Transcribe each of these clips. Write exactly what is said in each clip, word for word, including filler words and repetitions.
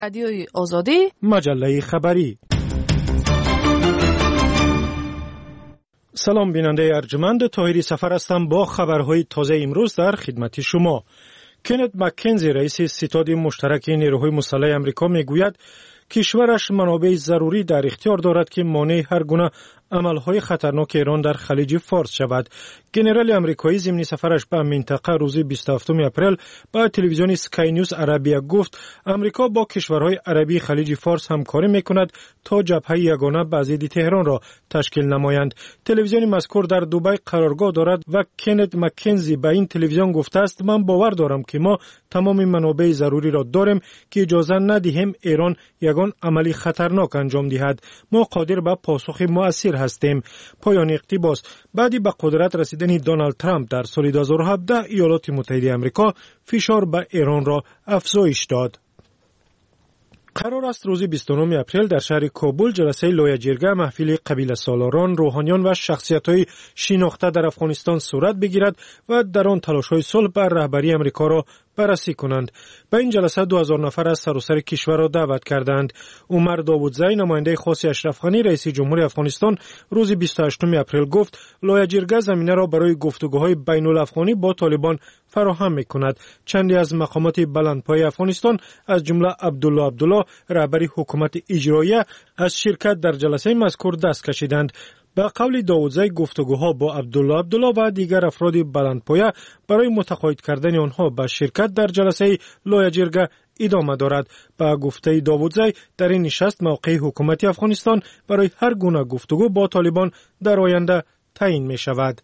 رادیوی آزادی، مجله خبری. سلام بیننده ارجمند، طاهری سفر هستم با خبرهای تازه امروز در خدمت شما. کنت مکنزی رئیس ستاد مشترک نیروهای مسلح آمریکا میگوید کشورش منابع ضروری در اختیار دارد که مانع هر گونه عملهای خطرناک ایران در خلیج فارس شود. گنرال آمریکایی ضمن سفرش به منطقه روز بیست و هفتم اپریل با تلویزیون سکای نیوز عربیه گفت آمریکا با کشورهای عربی خلیج فارس همکاری میکند تا جبهه یگانه به ضد تهران را تشکیل نمایند. تلویزیون مذکور در دبی قرارگاه دارد و کنت مکنزی به این تلویزیون گفته است من باور دارم که ما تمام منابع ضروری را داریم که اجازه ندهیم ایران یگان عملی خطرناک انجام دهد. ما قادر به پاسخ مؤثر هستیم. پایان اقتباس. بعدی به قدرت رسیدن دونالد ترامپ در سال دو هزار و هفده ایالات متحده آمریکا فشار به ایران را افزایش داد. قرار است روز بیست و نهم اپریل در شهر کابل جلسه لایجرگه محفل قبیله سالاران، روحانیان و شخصیت‌های شناخته در افغانستان صورت بگیرد و در آن تلاش‌های صلح بر رهبری آمریکا را بررسی کنند. به این جلسه دو هزار نفر از سراسر کشور را دعوت کردند. عمر داوودزی نماینده خاص اشرف غنی رئیس جمهوری افغانستان روز بیست و هشتم اپریل گفت لایجرگه زمینه را برای گفتگوهای بین الافغانی با طالبان فراهم می‌کند. چندی از مقامات بلندپایه افغانستان از جمله عبدالله عبدالله رهبر حکومت اجراییه از شرکت در جلسه مذکور دست کشیدند. به قول داوودزی گفتگوها با عبدالله عبدالله و دیگر افراد بلندپایه برای متقاعد کردن آنها به شرکت در جلسه لایجرگه ادامه دارد. به گفته داوودزی در این نشست موقع حکومت افغانستان برای هر گونه گفتگو با طالبان در آینده تعیین می شود.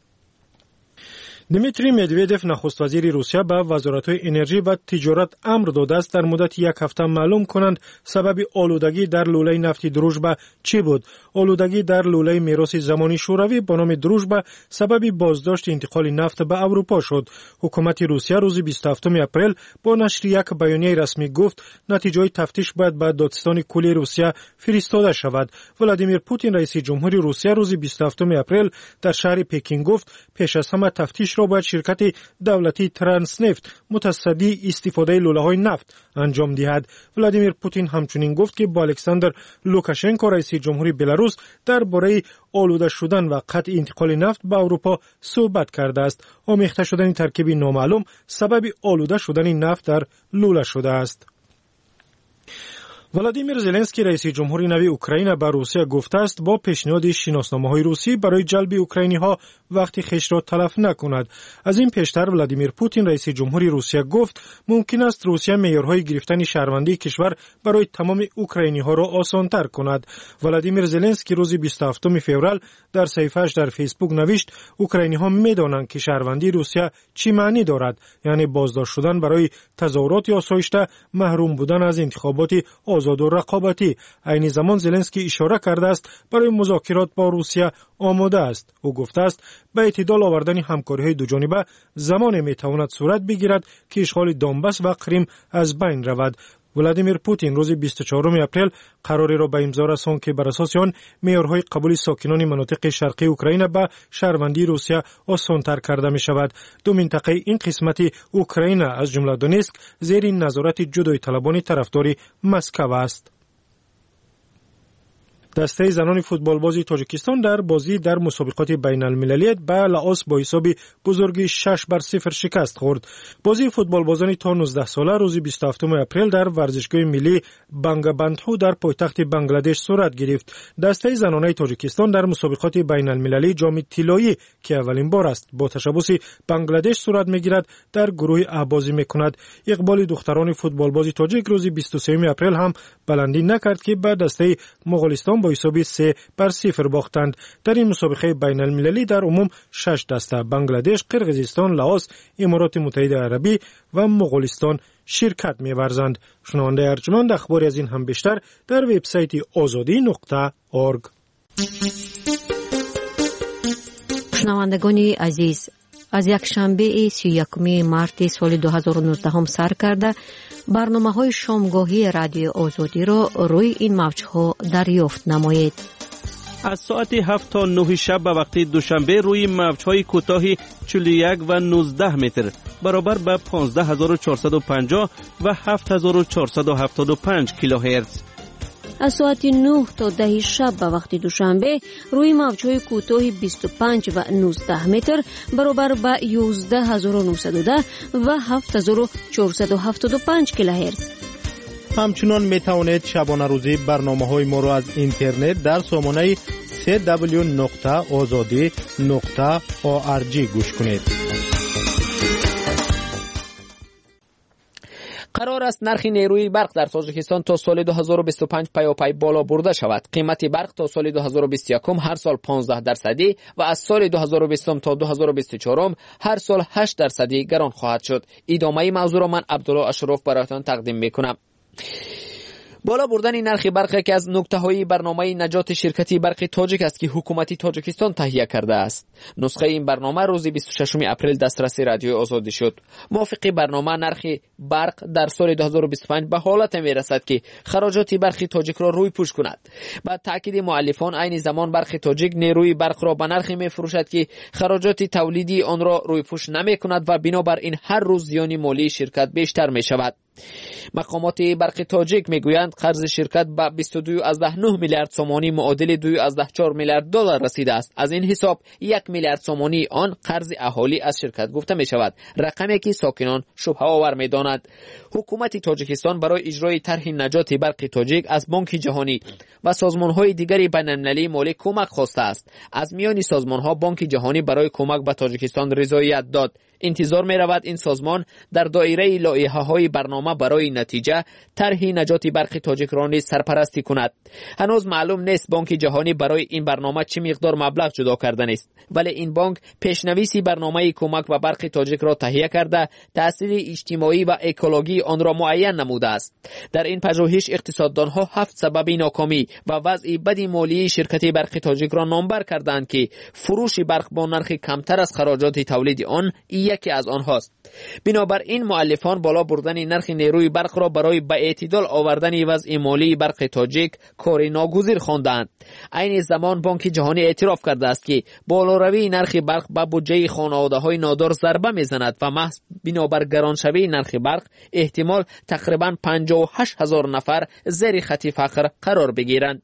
دمیتری مدودوف نخست وزیر روسیه به وزارت‌های انرژی و تجارت امر داده است در مدت یک هفته معلوم کنند سبب آلودگی در لوله نفت دروژبه چی بود. آلودگی در لوله میراث زمانی شوروی به نام دروژبه سبب بازداشت انتقال نفت به اروپا شد. حکومت روسیه روز بیست و هفتم اپریل با نشر یک بیانیه رسمی گفت نتیجه تفتیش باید به دادستان کلی روسیه فرستاده شود. ولادیمیر پوتین رئیس جمهوری روسیه روز بیست و هفتم اپریل در شهر پکین گفت پیش از همه تفتیش را باید شرکت دولتی ترانسنفت متصدی استفاده لوله‌های نفت انجام دهد. ولادیمیر پوتین همچنین گفت که با الکساندر لوکاشنکو رئیس جمهوری بلاروس درباره آلوده شدن و قطع انتقال نفت به اروپا صحبت کرده است. آمیخته شدن ترکیب نامعلوم سبب آلوده شدن نفت در لوله شده است. ولادیمیر زلنسکی رئیس جمهوری نو اوکراین به روسیه گفته است با پیشنهاد شناسنامه‌های روسی برای جلب اوکراینی‌ها وقتی خیش را تلف نکند. از این پیشتر ولادیمیر پوتین رئیس جمهوری روسیه گفت ممکن است روسیه معیارهای گرفتن شهروندی کشور برای تمام اوکراینی‌ها را آسان‌تر کند. ولادیمیر زلنسکی روز بیست و هفتم فوریه در صفحه‌اش در فیسبوک نوشت اوکراینی‌ها می‌دانند که شهروندی روسیه چی معنی دارد، یعنی بازداشت شدن برای تظاهرات آسایشته، محروم بودن از انتخابات آزاد و رقابتی. عین زمان زلنسکی اشاره کرده است برای مذاکرات با روسیه آماده است. او گفته است به اعتدال آوردن همکاری‌های دوجانبه زمان می‌تواند صورت بگیرد که اشغال دونباس و کریم از بین رود. ولادیمیر پوتین روز بیست و چهارم اپریل قراری را به امضا رساند که بر اساس آن معیارهای قبول ساکنان مناطق شرقی اوکراین به شهروندی روسیه آسان‌تر کرده می شود. دو منطقه این قسمت اوکراین از جمله دونسک زیر نظارت جدای طلبان طرفدار مسکو است. دسته زنان فوتبالباز تاجیکستان در بازی در مسابقات بین المللی به لائوس با حساب بزرگی شش بر صفر شکست خورد. بازی فوتبالبازان تا نوزده ساله روز بیست و هفتم اپریل در ورزشگاه ملی بانگابندهو در پایتخت بنگلادش صورت گرفت. دسته زنانه تاجیکستان در مسابقات بین المللی جام طلایی که اولین بار است با تشبث بنگلادش صورت میگیرد در گروه ا بازی میکند. اقبال دختران فوتبالباز تاجیک روز بیست و سوم اپریل هم بلندی نکرد که به دسته مغولستان با حساب سه بر صفر باختند. در این مسابقه بین المللی در عموم شش دسته بنگلادش، قرقیزستان، لائوس، امارات متحده عربی و مغولستان شرکت می‌ورزند. شنونده ارجمند اخباری از این هم بیشتر در وبسایت آزادی نقطه اورگ. شنوندگان عزیز، از یک شنبه سی و یکم مارت سال دو هزار و نوزده هم سر کرده برنامه‌های شامگاهی رادیو آزادی را روی این موج‌ها دریافت نمایید. از ساعت هفت تا نه شب به وقت دوشنبه روی موج‌های کوتاه چهل و یک و نوزده متر برابر به پانزده هزار و چهارصد و پنجاه و هفت هزار و چهارصد و هفتاد و پنج کیلوهرتز. از ساعت نه تا ده شب به وقت دوشنبه روی موج‌های کوتاه بیست و پنج و نوزده متر برابر به یازده هزار و نهصد و ده و هفت هزار و چهارصد و هفتاد و پنج کیلوهرتز. همچنان می توانید شبانه روزی برنامه‌های ما را از اینترنت در سامانه سی دبلیو نقطه آزادی نقطه او آر جی گوش کنید. قرار است نرخ نیروی برق در تاجیکستان تا سال دو هزار و بیست و پنج پیاپی بالا برده شود. قیمت برق تا سال دو هزار و بیست و یک هر سال پانزده درصدی و از سال دو هزار و بیست تا دو هزار و بیست و چهار هر سال هشت درصدی گران خواهد شد. ادامه موضوع را من عبدالله اشرف برایتان تقدیم میکنم. بالا بردن نرخ برق که از نکته‌های برنامه نجات شرکتی برق تاجیک است که حکومت تاجیکستان تهیه کرده است. نسخه این برنامه روز بیست و ششم اپریل دسترسی رادیو آزادی شد. موافق برنامه نرخ برق در سال دو هزار و بیست و پنج به حالت میرسد که خراجات برق تاجیک را روی پوش کند. با تاکید مؤلفان عین زمان برق تاجیک نیروی برق را به نرخی میفروشد که خراجات تولیدی آن را روی پوش نمیکند و بنابراین هر روز زیان مالی شرکت بیشتر می شود. مقامات برق تاجیک میگویند قرض شرکت به بیست و دو ممیز نه میلیارد سومانی معادل دو ممیز چهار میلیارد دلار رسیده است. از این حساب یک میلیارد سومانی آن قرض اهالی از شرکت گفته می شود، رقمی که ساکنان شبهه آور می دانند. حکومت تاجیکستان برای اجرای طرح نجات برق تاجیک از بانک جهانی و سازمان‌های دیگری بین‌المللی مالی کمک خواسته است. از میان سازمان‌ها بانک جهانی برای کمک به تاجیکستان رضایت داد. انتظار می رود این سازمان در دایره لایحه‌های برنامه برای نتیجه طرح نجات برق تاجیک را نیز سرپرستی کند. هنوز معلوم نیست بانک جهانی برای این برنامه چه مقدار مبلغ جدا کردن است، ولی این بانک پیشنویسی برنامه کمک به برق تاجیک را تهیه کرده تأثیر اجتماعی و اکولوژی آن را معین نموده است. در این پژوهش اقتصاددانها هفت سبب ناکامی و وضع بد مالی شرکت برق تاجیک را نامبر کردند که فروش برق با نرخ کمتر از خراجات تولید آن یکی از آنهاست. بنابراین مؤلفان بالا بردن نرخ نیروی برق را برای به اعتدال آوردن وضع مالی برق تاجیک کار ناگزیر خواندند. عین زمان بانک جهانی اعتراف کرده است که بالاروی نرخ برق به بودجه خانواده‌های نادار ضربه میزند و محض بنابر گرانشوی نرخ برق احتمال تقریبا پنجاه و هشت هزار نفر زیر خط فقر قرار بگیرند.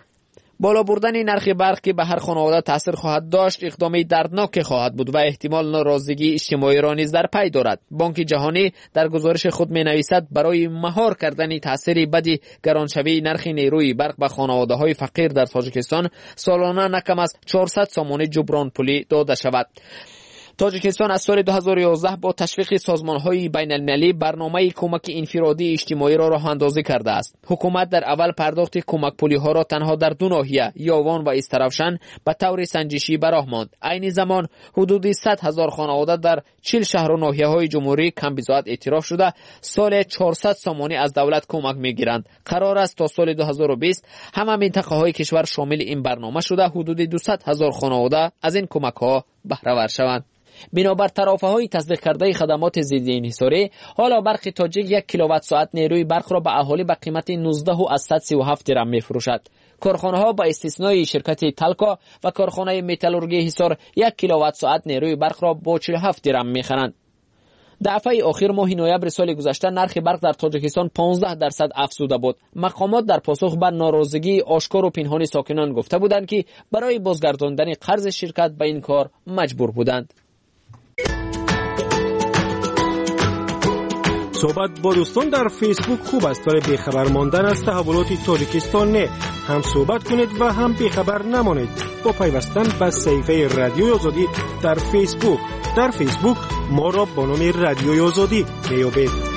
بالا بردن نرخ برق که به هر خانواده تاثیر خواهد داشت اقدامی دردناک خواهد بود و احتمال ناراضگی اجتماعی را نیز در پی دارد. بانک جهانی در گزارش خود می نویسد برای مهار کردن تاثیر بدی گرانشوی نرخ نیروی برق به خانواده های فقیر در تاجیکستان سالانه نکم از چهارصد سامانه جبران پولی داده شود. تاجیکستان از سال دو هزار و یازده با تشویق سازمان‌های بین‌المللی برنامه کمک انفرادی اجتماعی را راه اندازی کرده است. حکومت در اول پرداخت کمک پولی‌ها را تنها در دو ناحیه یاوان و استرافشن به طور سنجشی به راه ماند. عین زمان حدود صد هزار خانواده در چهل شهر و ناحیه‌های جمهوری کم بضاعت اعتراف شده سال چهارصد سامانه از دولت کمک می‌گیرند. قرار است تا سال دو هزار و بیست همه منطقه‌های کشور شامل این برنامه شده حدود دویست هزار خانواده از این کمک‌ها بهره ور شوند. بنابر طرفه‌های تصدیق کرده خدمات ضد انحصاری، حالا برق تاجیک یک کیلووات ساعت نیروی برق را به اهالی به قیمت نوزده و صد و سی و هفت درم می‌فروشد. کارخانه‌ها با استثنای شرکت تلکا و کارخانه متالورژی حصار یک کیلووات ساعت نیروی برق را با چهل و هفت درم می‌خرند. دفعه آخر ماه نوامبر سال گذشته نرخ برق در تاجیکستان پانزده درصد افزوده بود. مقامات در پاسخ به ناراضگی آشکار و پنهان ساکنان گفته بودند که برای بازگرداندن قرض شرکت به این کار مجبور بودند. صحبت با دوستان در فیسبوک خوب است، ولی بیخبر ماندن از تحولات تاجیکستان نه. هم صحبت کنید و هم بیخبر نمانید با پیوستن به صفحه رادیو آزادی در فیسبوک. در فیسبوک ما را با نام رادیو آزادی میابید.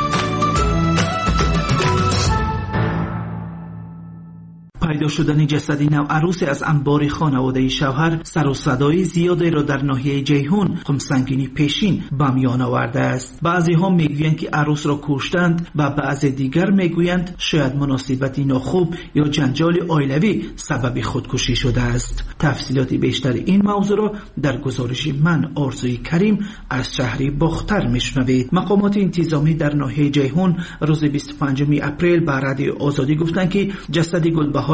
پیدا شدن جسد نوعروس از انبار خانواده شوهر سر و صدای زیادی را در ناحیه جیهون خمسنگینی پیشین به میان آورده است. بعضی ها میگویند که عروس را کشتند و بعضی دیگر میگویند شاید مناسبتی ناخوب یا جنجال عائلوی سبب خودکشی شده است. تفصیلات بیشتر این موضوع را در گزارش من آرزوی کریم از شهر باختر میشنوید. مقامات انتظامی در ناحیه جیهون روز بیست و پنجم اپریل به رادیو آزادی گفتند که جسد گلبهار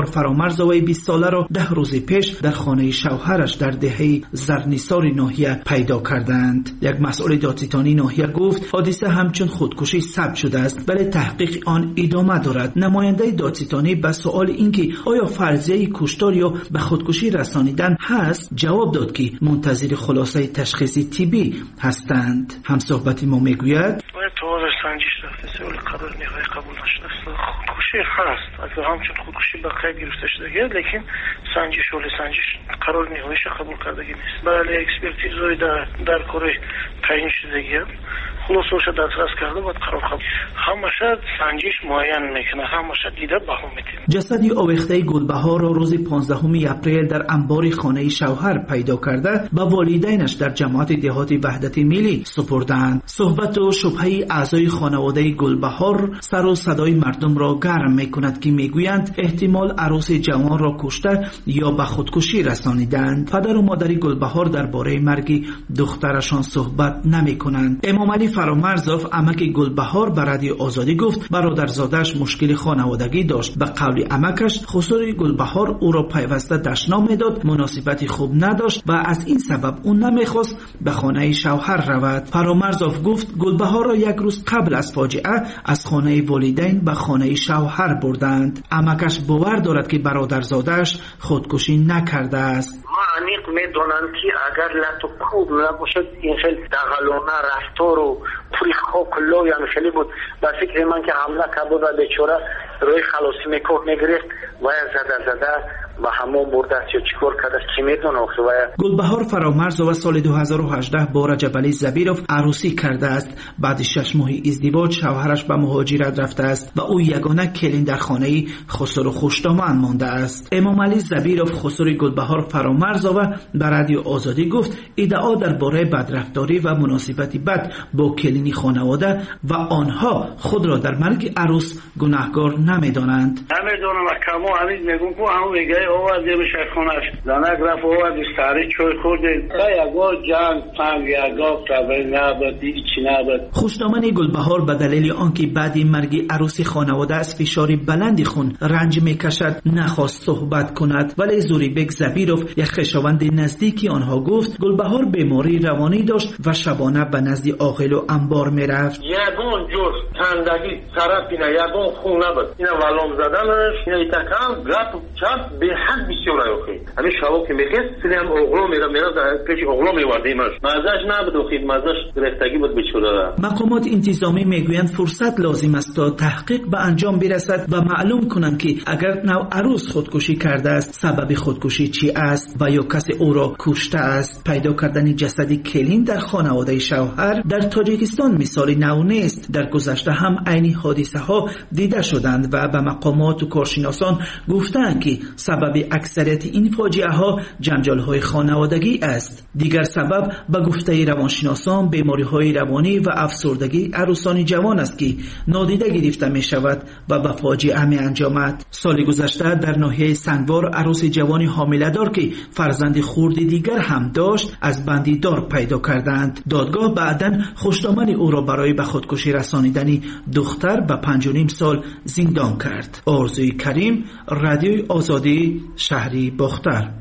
فرامرزوی بیست ساله را ده روز پیش در خانه شوهرش در دهه زرنیسار ناحیه پیدا کردند. یک مسئول دادستانی ناحیه گفت حادثه همچون خودکشی ثبت شده است ولی تحقیق آن ادامه دارد. نماینده دادستانی به سؤال اینکه آیا فرضیه کشتار یا به خودکشی رسانیدن هست جواب داد که منتظر خلاصه تشخیصی طبی هستند. همصحبت ما میگوید سنجش رفته سئول قرار نهایی قبول نشده است. خودکشی هست اگر همچون خودکشی به قید گرفته شده لیکن سنجش شغل سنجش قرار نهاییش قبول کردگی نیست. بله اکسپرتیزوی در در کره تعیین شدگی خلاصش دسترس کرده بود قرار قبول همشه سنجش معین میکنه همشه دیده بها میده. جسدی آویخته گلبهار را روز پانزدهم اپریل در انبار خانه شوهر پیدا کرده با والدینش در جماعت دهات وحدت ملی سپردند. صحبت و شبهه اعضای خانواده گلبهار سر و صدای مردم را گرم میکند که میگویند احتمال عروس جوان را کشته یا به خودکشی رسانیدند. پدر و مادر گلبهار درباره مرگ دخترشان صحبت نمیکنند. امام علی فرامرزوف عمک گلبهار به رادیو آزادی گفت برادرزادش مشکل خانوادگی داشت. به قول عمکش خسروی گلبهار او را پیوسته دشنام میداد، مناسبتی خوب نداشت و از این سبب اون نمیخواست به خانه شوهر رود. فرامرزوف گفت گلبهار را یک روز قبل از فاجعه از خانه والدین به خانه شوهر بردند. عمکش باور دارد که برادرزادش خودکشی نکرده است. ما عمیق میدونم که اگر لطو کوب نباشد این خیلی دغلانه رفتار و پوری خوک لوی هم خیلی بود. با فکر من که حمله کرده و بیچاره روی خلاصی میکوب میگرفت و زده زده و همون برده است یا چیکار کرده است کی میدونه. گلبهار فرامرزوف سال دو هزار و هجده با رجب علی زبیروف عروسی کرده است. بعد شش ماه ازدواج شوهرش به مهاجرت رفته است و او یگانه کلین در خانه خسرو خوشدامن مانده است. امام علی زبیروف خسروی گلبهار فرامرزوف به رادیو آزادی گفت ادعا درباره بدرفتاری و مناسبتی بد با کلینی خانواده و آنها خود را در مرگ عروس گناهکار نمیدانند. نمیدونم کامو همین میگم که همون میگه آواز به شیخونش زنگ رفت آواز ساری چوی خورده یگو جان فهم یگو تبر نبودی چی نبود. خوشدامن گلبهار به دلیل آنکه بعد مرگ عروسی خانواده از فشار بلندی خون رنج میکشد نخواست صحبت کند، ولی زوریبک زبیروف یک خویشاوند نزدیکی آنها گفت گلبهار بیماری روانی داشت و شبانه به نزد عاقل و انبار میرفت. یگون جور تندگی طرف اینا یگون خون نبود اینا ولام زدنش اینا ایتکام گپ چپ به حد بسیار اوکی. همین شبا که میخواست سلام اوغلو میرا میرا پیش اوغلو میوردیمش مزاج نبود و خدمتش گرفتگی بود بیچاره. مقامات انتظامی میگویند فرصت لازم است تا تحقیق به انجام برسد و معلوم کنند که اگر نو عروس خودکشی کرده است سبب خودکشی چی است و یا کسی او را کشته است. پیدا کردن جسد کلین در خانواده شوهر در تاجیکستان مثال نو نیست. در گذشته هم عین حادثه ها دیده شدند و به مقامات و کارشناسان گفتند که سبب اکثریت این فاجعه ها جنجال های خانوادگی است. دیگر سبب به گفته روانشناسان بیماری های روانی و افسردگی عروسان جوان است که نادیده گرفته می شود و به فاجعه می انجامد. سال گذشته در ناحیه سنگوار عروس جوانی حامله دار که فرزند خرد دیگر هم داشت از بندی دار پیدا کردند. دادگاه بعداً خوشدامن او را برای به خودکشی رسانیدن دختر به پنج و نیم سال زندان کرد. آرزوی کریم، رادیوی آزادی، شهری باختر.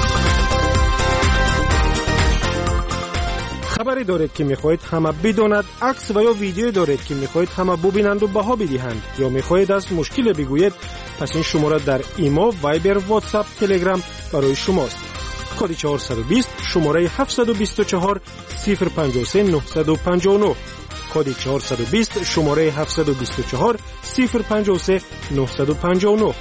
خبری دارید که میخواهید همه بداند، عکس و یا ویدیو دارید که میخواهید همه ببینند و بها بدهند یا میخواهید از مشکل بگویید، پس این شماره در ایمو، وایبر، واتساپ، تلگرام برای شماست. کد چهارصد و بیست شماره هفتصد و بیست و چهار صفر پنجاه و سه نهصد و پنجاه و نه. کد چهارصد و بیست شماره هفتصد و بیست و چهار صفر پنجاه و سه نهصد و پنجاه و نه.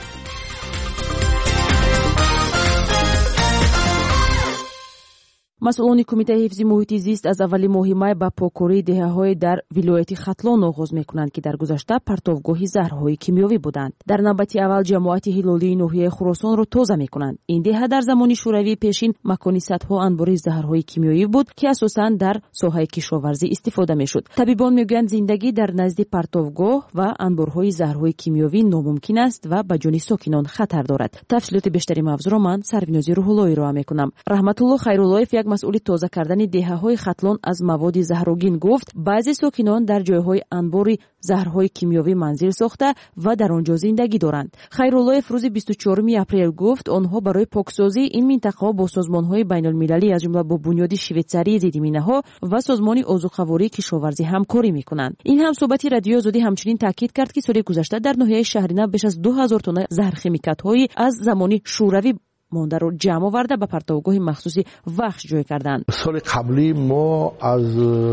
مسئولان کمیته حفظ محیط زیست از اول ماه مای با پاککاری دهه‌های در ولایت ختلان آغاز می‌کنند که در گذشته پرتوگاهی زهرهای کیمیایی بودند. در نوبت اول جماعت هلالی ناحیه خراسان را تازه می‌کنند. این دهه در زمان شوروی پیشین مکانی صدها انبار زهرهای کیمیایی بود که اساساً در ساحه کشاورزی استفاده می‌شد. طبیبان می‌گویند زندگی در نزد پرتوگاه و انبارهای زهرهای کیمیایی ناممکن است و به جان ساکنان خطر دارد. تفصیلات بیشتری موضوع را من سربینازی روح الله ارائه می‌کنم. رحمت الله خیرالله یک مسئول تازه کردن دهه‌های خطلان از مواد زهرآگین گفت بعضی ساکنان در جایهای انبار زهرهای کیمیاوی منزل ساخته و در آنجا زندگی دارند. خیرالله روز بیست و چهارم اپریل گفت آنها برای پاکسازی این منطقه با سازمان‌های بین‌المللی از جمله با بنیاد شویتزاری ضدمینه‌ها و سازمان عضوخواری کشاورزی همکاری می‌کنند. این هم صحبتی رادیو آزادی همچنین تاکید کرد که سال گذشته در ناحیه شهرینه بیش از دو هزار تن زهرخیمیکات‌های از زمانی شوروی مونده رو جمع آورده به پرتوگاه مخصوصی وخش جای کردند. سال قبلی ما از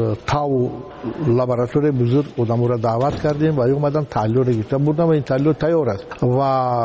تاو لابراتوری بزرگ آدم‌ها را دعوت کردیم و اومدن تحلیل را گرفتن بودن و این تحلیل تیار است و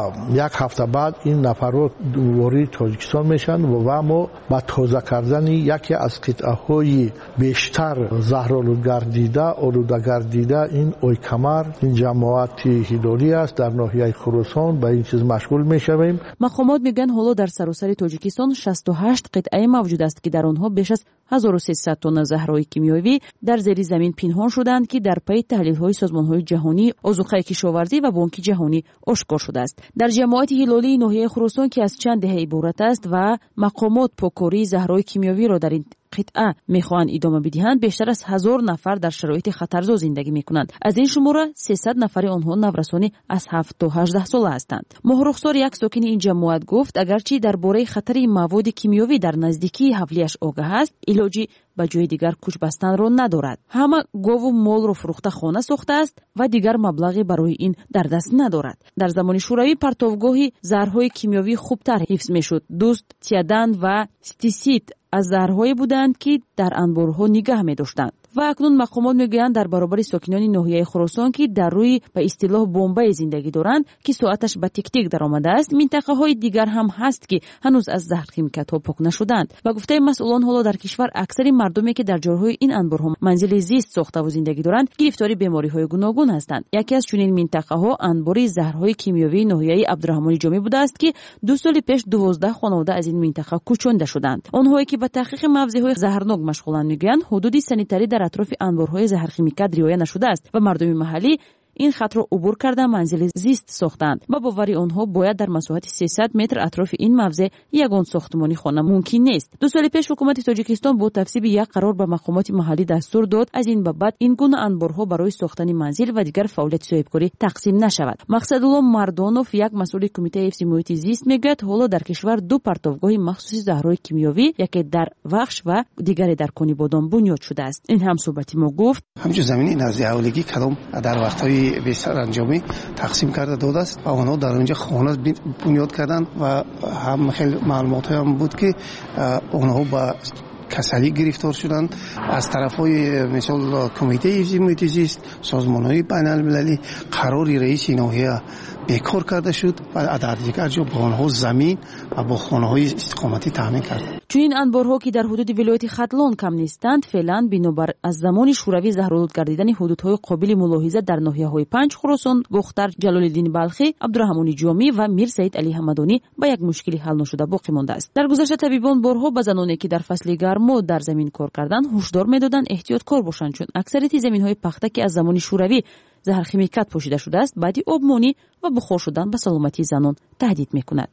یک هفته بعد این نفرات وارد تاجیکستان میشن و ما با تازه کردن یکی از قطعه‌های بیشتر زهرآلود گردیده آلوده گردیده این اویکمر این جماعت هیداری است در ناحیه خراسان به این چیز مشغول میشویم. مقامات میگن حالا در سراسر تاجیکستان شصت و هشت قطعه موجود است که در آنها بیش از هزار و سیصد تن زهرهای کیمیایی در زیر زمین پنهان شدند که در پی تحلیل‌های سازمان‌های جهانی، عضوخوری کشاورزی و بانک جهانی آشکار شده است. در جماعت هلالی ناحیه خراسان که از چند دهه عبارت است و مقامات پاککاری زهرهای کیمیایی را در این قطعه میخواهند ادامه بدهند، بیشتر از هزار نفر در شرایط خطرزا زندگی میکنند. از این شماره سیصد نفر آنها نورسانی از هفت تا هجده ساله هستند. ماهرخسار یک ساکن این جماعت گفت اگرچه درباره خطر مواد کیمیایی در نزدیکی حولیش آگاه است، علاجی به جای دیگر کوچ بستن را ندارد. همه گاو و مال را فروخته خانه ساخته است و دیگر مبلغی برای این در دست ندارد. در زمان شوروی پرتوگاهی زهرهای کیمیایی خوبتر حفظ میشد. دوست، تیادن و ستیسید از زهرهایی بودند که در انبارها نگه می داشتند. و اکنون مقامات میگویند در برابر ساکنان ناحیه خراسان که در روی به اصطلاح بمبای زندگی دارند که ساعتش به تک تک در آمده است، منطقه های دیگر هم هست که هنوز از زهرخیمیکات ها پاک نشدند. و گفته مسئولان حالا در کشور اکثر مردمی که در جاهای این انبارها منزل زیست ساخته و زندگی دارند گرفتار بیماری های گوناگون هستند. یکی از چنین منطقه ها انبار زهرهای کیمیایی ناحیه عبدالرحمن جامی بوده است که دو سال پیش دوازده خانواده از این منطقه کوچانده شدند. آنهایی که به تحقیق موضوعات زهرناک مشغولند میگویند حدود سانیتری در اطراف انبارهای زهرخیمیکات رعایت نشده است و مردم محلی این خط را عبور کرده منزل زیست ساختند و باوری آنها باید در مساحت سیصد متر اطراف این موضع یگان ساختمانی خانه ممکن نیست. دو سال پیش حکومت تاجیکستان با تصویب یک قرار به مقامات محلی دستور داد از این به بعد این گونه انبارها برای ساختن منزل و دیگر فعالیت صاحبکاری تقسیم نشود. مقصدالله مردانوف یک مسئول کمیته حفظ محیط زیست میگوید حالا در کشور دو پرتوگاه مخصوص زهرهای کیمیایی، یکی در وخش و دیگری در کنی بادام بنیاد شده است. این هم صحبتی ما گفت همچون زمینی نزد اولگی کدام در وقت‌های بیشتر انجامی تقسیم کرده داده است و آنها در اونجا خانه بنیاد کردند و هم خیلی معلومات هم بود که آنها با کسلی گرفتار شدند. از طرفای مثال کمیته حفظ محیط زیست، سازمان‌های بین‌المللی قراری رئیس ناحیه بیکار کرده شد و در دیگر جا با آنها زمین و با خانه‌های استقامتی تامین کرد. چون این انبارها که در حدود ولایت خطلان کم نیستند، فعلا بنابر از زمان شوروی زهرآلود گردیدن حدودهای قابل ملاحظه در ناحیه‌های پنج خراسان، بختر، جلال الدین بلخی، عبدالرحمن جامی و میر سعید علی حمدانی با یک مشکلی حل نشده باقی مانده است. در گذشته طبیبان بارها به زنانی که در فصل گرما در زمین کار کردند هشدار می‌دادند احتیاط کار باشند، چون اکثریت زمین‌های پخته که از زمان شوروی زهرخیمیکات پوشیده شده است بعدی آبمانی و بخار شدن به سلامتی زنان تهدید می‌کند.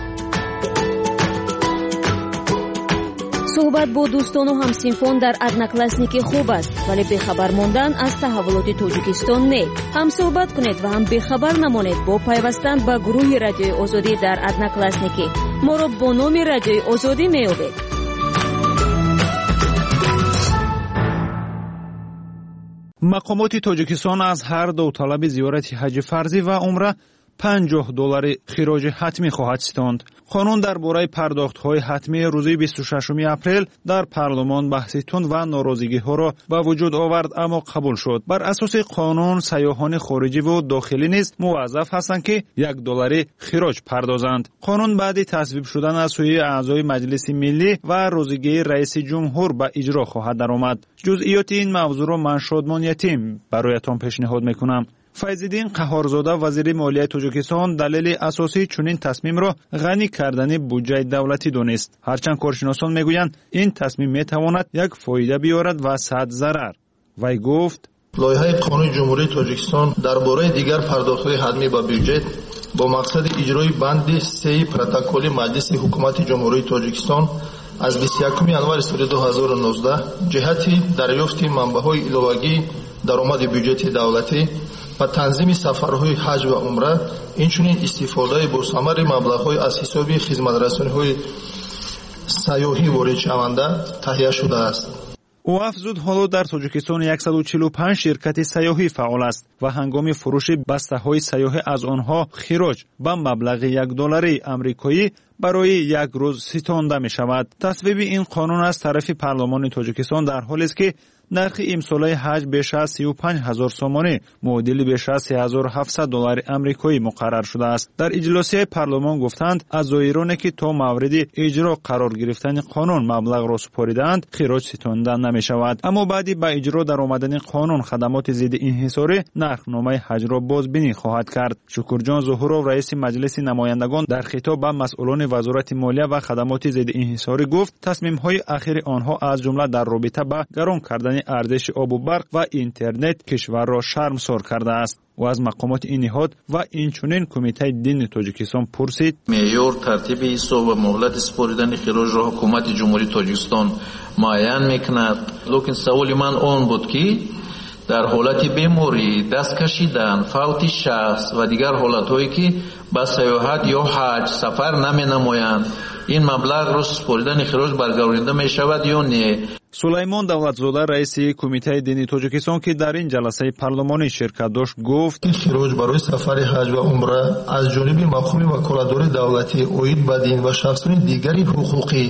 صحبت با دوستان و همسینفان در ادناکلاسنیک خوب است، ولی بخبر ماندن از تحولات تاجیکستان نه. هم صحبت کنید و هم بخبر نمانید با پیوستن به گروه رادیوی آزادی در ادناکلاسنیک. ما را با نام رادیوی آزادی می‌یابید. مقامات تاجیکستان از هر دو طلب زیارت حج فرضی و عمره پنجاه دلار خراج حتمی خواهد ستاند. قانون درباره پرداخت‌های حتمی روز بیست و ششم اپریل در پارلمان بحث تند و ناراضگی‌ها را به وجود آورد اما قبول شد. بر اساس قانون سیاحان خارجی و داخلی نیز موظف هستند که یک دلار خراج پردازند. قانون بعد تصویب شدن از سوی اعضای مجلس ملی و روزگی رئیس جمهور به اجرا خواهد درآمد. جزئیات این موضوع را من شادمان یتیم برایتان پیشنهاد میکنم. فیض‌الدین قهارزاده وزیر مالیه تاجیکستان دلیل اساسی چنین تصمیم را غنی کردن بودجه دولتی دانست. هرچند کارشناسان میگویند این تصمیم میتواند یک فایده بیاورد و صد ضرر. وی گفت لایحه قانون جمهوری تاجیکستان درباره دیگر پرداخت‌های حتمی به بودجه با مقصد اجرای بند سه پروتکل مجلس حکومت جمهوری تاجیکستان از بیست و یکم январи соли ду ҳазору нуздаҳ ҷиҳати дарёфти манбаъҳои иловагии даромади бюҷети давлатӣ ва танзими сафарҳои ҳаҷ ва умра инчунин истифодаи бурсамари маблағҳои аз ҳисоби хизматрасониҳои сайёҳӣ воридшаванда таҳия шудааст. ӯ афзуд ҳоло дар тоҷикистон яксаду чилу панҷ ширкати сайёҳӣ фаъол аст ва ҳангоми фурӯши бастаҳои сайёҳӣ аз онҳо хироҷ ба маблағи як доллари амрикоӣ барои як рӯз ситонда мешавад. тасвиби ин қонун аз тарафи парлумони тоҷикистон дар ҳолест ки нархи имсолаи ҳаҷ беш аз сию панҷ ҳазор сомонӣ муодили беш аз се ҳазору ҳафтсад доллари амрикоӣ муқаррар шудааст. дар иҷлосияи парлумон гуфтанд аз зоироне ки то мавриди иҷро қарор гирифтани қонун маблағро супоридаанд хироҷ ситонида намешавад. аммо баъди ба иҷро даромадани қонун хадамоти зидди инҳисорӣ нархномаи ҳаҷро бозбинӣ хоҳад кард. шукурҷон зуҳуров раиси маҷлиси намояндагон дар хитоб ба масъулони вазорати молия ва хадамоти зидди инҳисорӣ гуфт тасмимҳои ахири онҳо аз ҷумла дар робита ба гарон кардани ارزش آب و برق و اینترنت کشور را شرمسار کرده است. و از مقامات این نهاد و اینچنین کمیته دین تاجیکستان پرسید معیار ترتیب حساب و مهلت سپردن خراج را حکومت جمهوری تاجیکستان معین میکند. لیکن سوال من آن بود که در حالت بیماری، دست کشیدن، فوت شخص و دیگر حالت‌هایی که با سیاحت یا حج سفر نمی‌نمایند این مبلغ را سپردن خراج برگردانده می‌شود یا نه؟ سلیمان دولتزاده رئیس کمیته دینی تاجیکستان که در این جلسه پارلمانی شرکت داشت گفت خراج برای سفر حج و عمره از جانب مقام وکالتدار دولتی عاید به دین و شخصان دیگری حقوقی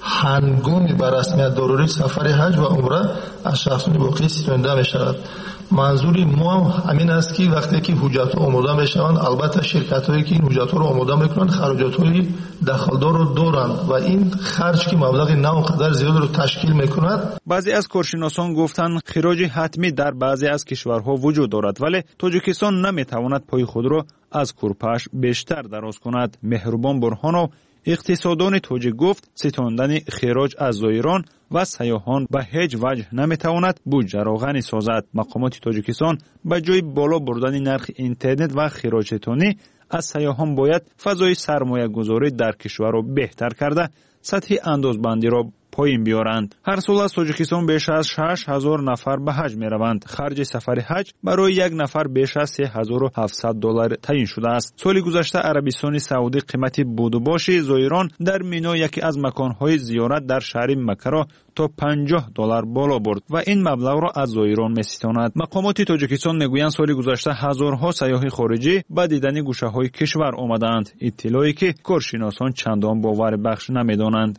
هنگامی به رسمیت دارایی سفر حج و عمره از شخصان باقی ستانده می‌شود. منظور ما همین است که وقتی که حجت آماده میشوند البته شرکت هایی که این حجت ها رو آماده میکنند خراجات های دخلدار رو دارند و این خرج که مبلغ ناقدر زیاد رو تشکیل میکند. بعضی از کارشناسان گفتند خراج حتمی در بعضی از کشورها وجود دارد ولی تاجیکستان نمیتواند پای خود را از کورپاش بیشتر دراز کند. مهربان برهانو اقتصاددان توجیک گفت ستاندن خراج از زایران و سیاحان به هیچ وجه نمیتواند بودجه را غنی سازد. مقامات تاجیکستان به جای بالا بردن نرخ اینترنت و خراج ستانی از سیاحان باید فضای سرمایه گذاری در کشور را بهتر کرده سطح اندازبندی را پایین بیارند. هر سال از تاجیکستان بیش از شش هزار نفر به حج می روند. خرج سفر حج برای یک نفر بیش از سه هزار و هفتصد دلار تعیین شده است. سال گذشته عربستان سعودی قیمت بود و باش زایران در مینا یکی از مکانهای زیارت در شهر مکه را تا پنجاه دلار بالا برد و این مبلغ را از زایران می‌ستاند. مقامات تاجیکستان میگویند سال گذشته هزارها سیاح خارجی به دیدن گوشه‌های کشور آمدند. اطلاعی که کارشناسان چندان باور بخش نمی‌دانند.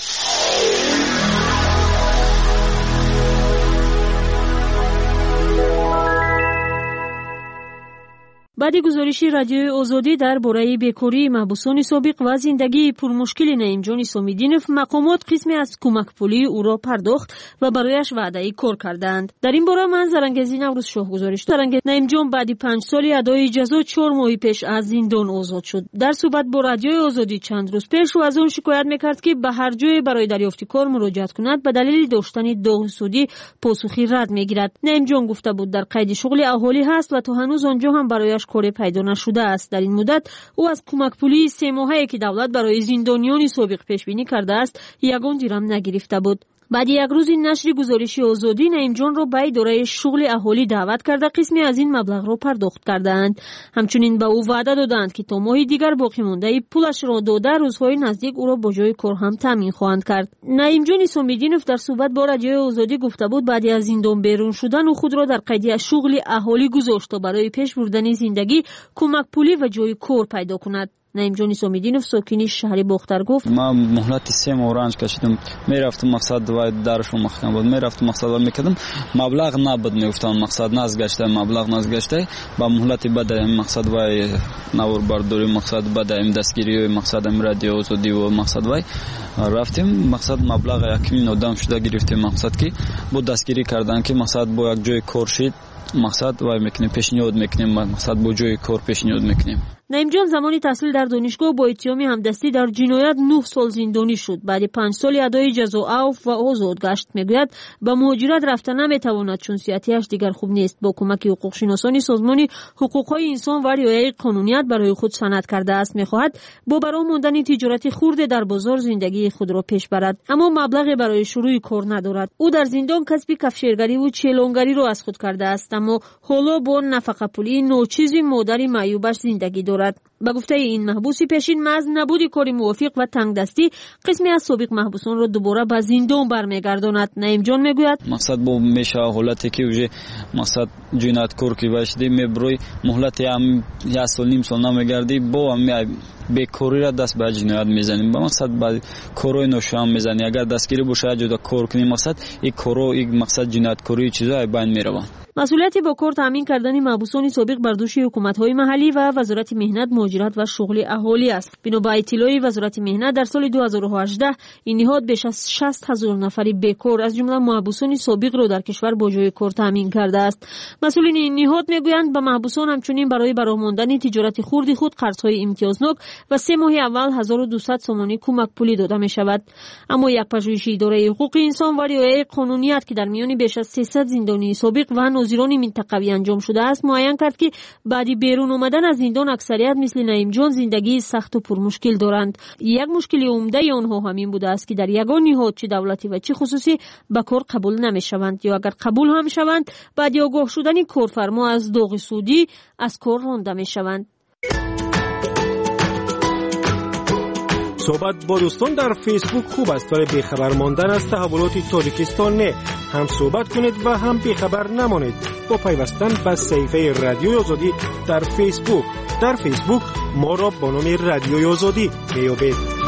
بعد گزارشی رادیوی آزادی درباره بیکاری محبوسان سابق و زندگی پرمشکل نعیمجان سامیدینوف، مقامات قسمی از کمک پولی او را پرداخت و برایش وعده کار کردند. در این باره من زرنگزی نوروز شاه گزارش دادم. نعیمجان بعد پنج سال ادای جزا چهار ماه پیش از زندان آزاد شد. در صحبت با رادیوی آزادی چند روز پیش او از آن شکایت میکرد که به هر جای برای دریافت کار مراجعت کند به دلیل داشتن داغ سودی پاسخی رد میگیرد. نعیمجان گفته بود در قید شغل اهالی هست و تا هنوز آنجا هم برایش کاری پیدا نشده است. در این مدت او از کمک پولی سه ماهه‌ای که دولت برای زندانیان سابق پیش بینی کرده است یگان درهم نگرفته بود. بعد یک روز این نشر گزارشی آزادی نعیمجان را به اداره شغل اهالی دعوت کرده قسمی از این مبلغ را پرداخت کردند. همچنین به او وعده دادند که تا ماه دیگر باقی مانده پولش را داده روزهای نزدیک او را با جای کار هم تامین خواهند کرد. نعیمجان سامیدینوف در صحبت با رادیوی آزادی گفته بود بعد از زندان بیرون شدن او خود را در قید شغل اهالی گذاشت تا برای پیش بردن زندگی کمک پولی و جای کار پیدا کند. نعیمجان سامیدینوف ساکن شهر باختر گفت من مهلت سه ماه رنج کشیدم، میرفتم مقصد و درشون محکم بود، میرفتم مقصد و میکردم مبلغ نبود، میگفتم مقصد نازگشته مبلغ نازگشته با مهلت بدایم مقصد و نور برداری مقصد بدایم دستگیری و مقصد رادیو آزادی و مقصد و رفتیم مقصد مبلغ یکی نودم شده گرفتیم مقصد که بود دستگیری کردن که مقصد با یک جای کار شد مقصد وای میکنیم پیشنهاد میکنیم مقصد با جای کار پیشنهاد میکنیم. نعیم جان زمانی تحصیل در دانشگاه با اتهام همدستی در جنایت نه سال زندانی شد. بعد پنج سال ادای جزا عفو و آزاد گشت. میگوید به مهاجرت رفتن نمیتواند چون صحتش دیگر خوب نیست. با کمک حقوق شناسانی سازمان حقوق‌های انسان و رعایت قانونیت برای خود سند کرده است. میخواهد با برای ماندن تجارت خرد در بازار زندگی خود را پیش برد، اما مبلغی برای شروع کار ندارد. او در زندان کسب کفشیرگری و چلونگری را از خود کرده است، اما حالا با نفقه پولی نوچیز مادر معیوبش زندگی دارد. به گفته این محبوس پیشین محض نبود کاری موافق و تنگ دستی قسمی از سابق محبوسان را دوباره به زندان برمیگرداند. نعیم جان میگوید مقصد با میشه حالتی که وجه مقصد جنایتکار کی باشی میبروی مهلت هم یک سال نیم سال نمیگردی با هم بیکاری را دست به جنایت میزنیم. با مقصد بعد کارو نوشام میزنی اگر دستگیری بشه جدا کار کنی مقصد این کارو یک مقصد جنایتکاری چیزای بین میروند. مسئولیتی با کار تامین کردن محبوسان سابق بر دوش حکومت‌های محلی و وزارت مهنت، مهاجرت و شغل اهالی است. بنا به اطلاع وزارت مهنت در سال دو هزار و هجده این نهاد بیش از شصت هزار نفری بیکار از جمله محبوسان سابق را در کشور با جای کار تامین کرده است. مسئولین این نهاد میگویند به محبوسان همچنین برای برآوردن تجارت خرد خود قرض‌های امتیازناک و سه ماه اول هزار و دویست سومانی کمک پولی داده می شود. اما یک پژوهش اداره حقوق انسان و رعایت قانونیت که در میان بیش از سیصد زندانی سابق و ناظران منطقوی انجام شده است معین کرد که بعد بیرون آمدن از زندان اکثریت مثل نعیم جان زندگی سخت و پرمشکل دارند. یک مشکل عمده آنها همین بوده است که در یگان نهاد چه دولتی و چه خصوصی به کار قبول نمی شوند، یا اگر قبول هم شوند بعد آگاه شدن کارفرما از داغ سودی از کار رانده می شوند. صحبت با دوستان در فیسبوک خوب است ولی بیخبر ماندن از تحولات تاجیکستان نه. هم صحبت کنید و هم بیخبر نمانید با پیوستن به صفحه رادیوی آزادی در فیسبوک. در فیسبوک ما را با نام رادیوی آزادی میابید.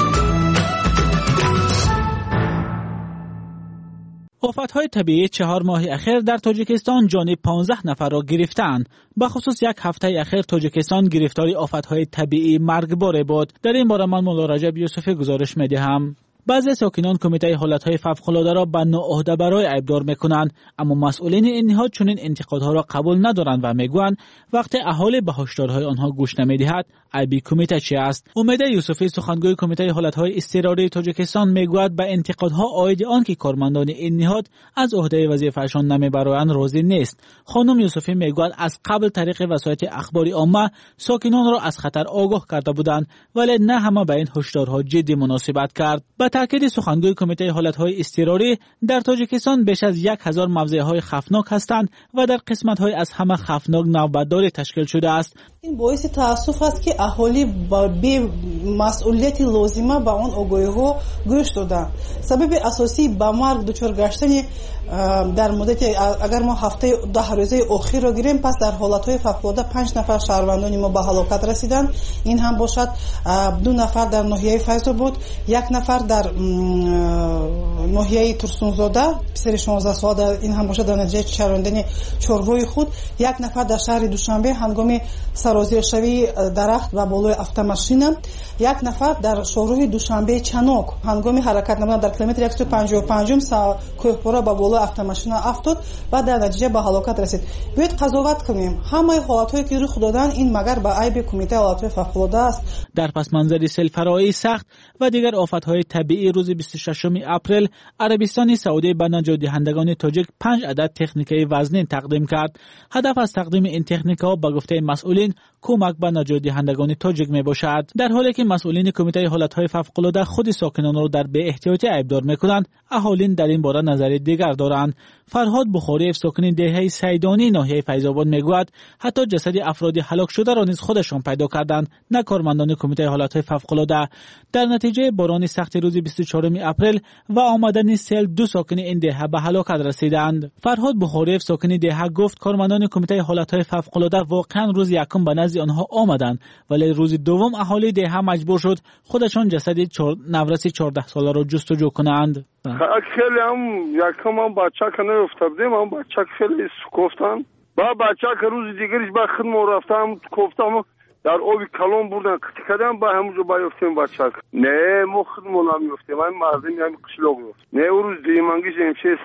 آفت‌های طبیعی چهار ماه اخیر در تاجیکستان جان پانزده نفر را گرفتند. به خصوص یک هفته اخیر تاجیکستان گرفتاری آفت‌های طبیعی مرگبار بود. در این باره من مولا رجب یوسفی گزارش می‌دهم. بعضی ساکنان کمیته حالتهای فوق‌العاده را به ناعهده برای عیبدار میکنند، اما مسئولین این نهاد چنین انتقادها را قبول ندارند و میگویند وقتی اهالی به هشدارهای آنها گوش نمیدهد عیب کمیته چی است. امید یوسفی سخنگوی کمیته حالتهای اضطراری تاجیکستان میگوید به انتقادها عاید آن که کارمندان این نهاد از عهده وظیفه‌شان نمیبرند راضی نیست. خانم یوسفی میگوید از قبل طریق وسایل اخباری عامه ساکنان را از خطر آگاه کرده بودند ولی نه همه به این هشدارها جدی مناسبت کرد. تأکید سخنگوی کمیته حالتهای اضطراری در تاجیکستان بیش از یک هزار موضعهای خفناک هستند و در قسمت‌های از همه خفناک نوبتداری تشکیل شده است. این باعث تأسف است که اهالی با بی مسئولیت لازمه به آن آگاهی‌ها گوش دادند. سبب اساسی به مرگ دچار گشتن در مدت اگر ما هفته ده روزه اخیر را گیریم پس در حالت‌های فوق‌العاده پنج نفر شهروندان ما به هلاکت رسیدند. این هم باشد دو نفر در ناحیه فیض‌آباد، یک نفر در ناحیه ترسونزاده پسر شانزده ساله این هم باشد در نتیجه چراندن چرگوی خود، یک نفر در شهر دوشنبه هنگام سرازیر شوی درخت و بالای автомاشین، یک نفر در شهرهای دوشنبه چنوک هنگام حرکت نمودن در کیلومتر صد و پنجاه و پنج کوهپورا با بالای автомاشین افتاد و در نتیجه به هلاکت رسید. باید قضاوت کنیم همه حالت‌هایی که رخ دادن این مگر به عیب کمیته حالت‌های فوق‌العاده است. در پس منظر سیل فرایی سخت و دیگر آفت‌های طبیعی روز بیست و ششم اپریل عربستان سعودی به نجات دهندگان تاجیک پنج عدد تکنیکای وزنین تقدیم کرد. هدف از تقدیم این تکنیک‌ها به گفته مسئولین کمک به نجات دهندگان تاجیک میباشد. در حالی که مسئولین کمیته حالت‌های فوق‌العاده خود ساکنان را در بی احتیاطی عیبدار می‌کنند، اهالین در این باره نظر دیگر دارند. فرهاد بخاری ساکن دهه سیدانی ناحیه فیض‌آباد میگوید حتی جسد افراد هلاک شده را نیز خودشان پیدا کردند، نه کارمندان کمیته حالت‌های فوق‌العاده. در نتیجه باران سخت روز بیست و چهارم اپریل و آمدن سیل دو ساکن این دهه به هلاکت رسیدند. فرهاد بخاری ساکن دهه گفت کارمندان کمیته حالت‌های فوق‌العاده واقعا روز یکم به نزد آنها آمدند، ولی روز دوم اهالی دهه مجبور شد خودشان جسد نورس چهارده ساله را جستجو کنند. خیلی هم یکم هم بچه که نیفتردیم هم بچه خیلی سکفتن با بچه که روز دیگرش با خدمه رفتم کفتم در آبی کلام بردن قطی کردم با همونجا بیافتیم بچه نه ما خدمه نمیفتیم هم مردمی هم قشلاق یفت نه او روز دیمانگیش امشیس نبود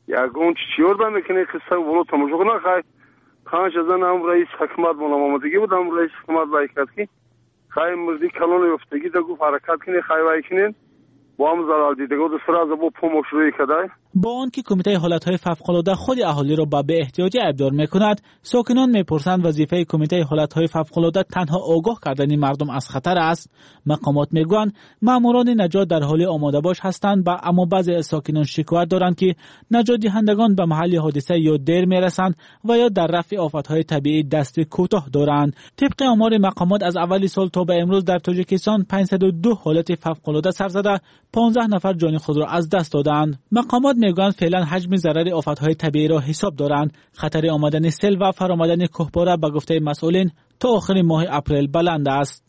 ягон чиёрда мекунед қисса боло тамошо кунад. хай панҷ азан ам раис ҳукумат болам омадагӣ буд, ам раис ҳукумат вай кард ки хай мурди калони ёфтагӣ да гуфт ҳаракат кунед, хай вай кунед با هم ضرر دیده گفت سراز با پومش روی کدای. با آنکه کمیته حالتهای فوق‌العاده خود اهالی را به احتیاجی ابدار میکند، ساکنان میپرسند وظیفه کمیته حالتهای فوق‌العاده تنها آگاه کردن مردم از خطر است. مقامات میگویند ماموران نجات در حال آماده باش هستند، و اما بعضی از ساکنان شکایت دارند که نجات دهندگان به محل حادثه یا دیر میرسند و یا در رفع آفتهای طبیعی دست کوتاه دارند. طبق آمار مقامات از اول سال تا به امروز در تاجیکستان پانصد و دو حالت فوق‌العاده سر زده، پانزده نفر جان خود را از دست دادند. مقامات میگویند فعلا حجم ضرر آفتهای طبیعی را حساب دارند. خطر آمدن سیل و فرآمدن کوهپاره به گفته مسئولین تا آخر ماه اپریل بلند است.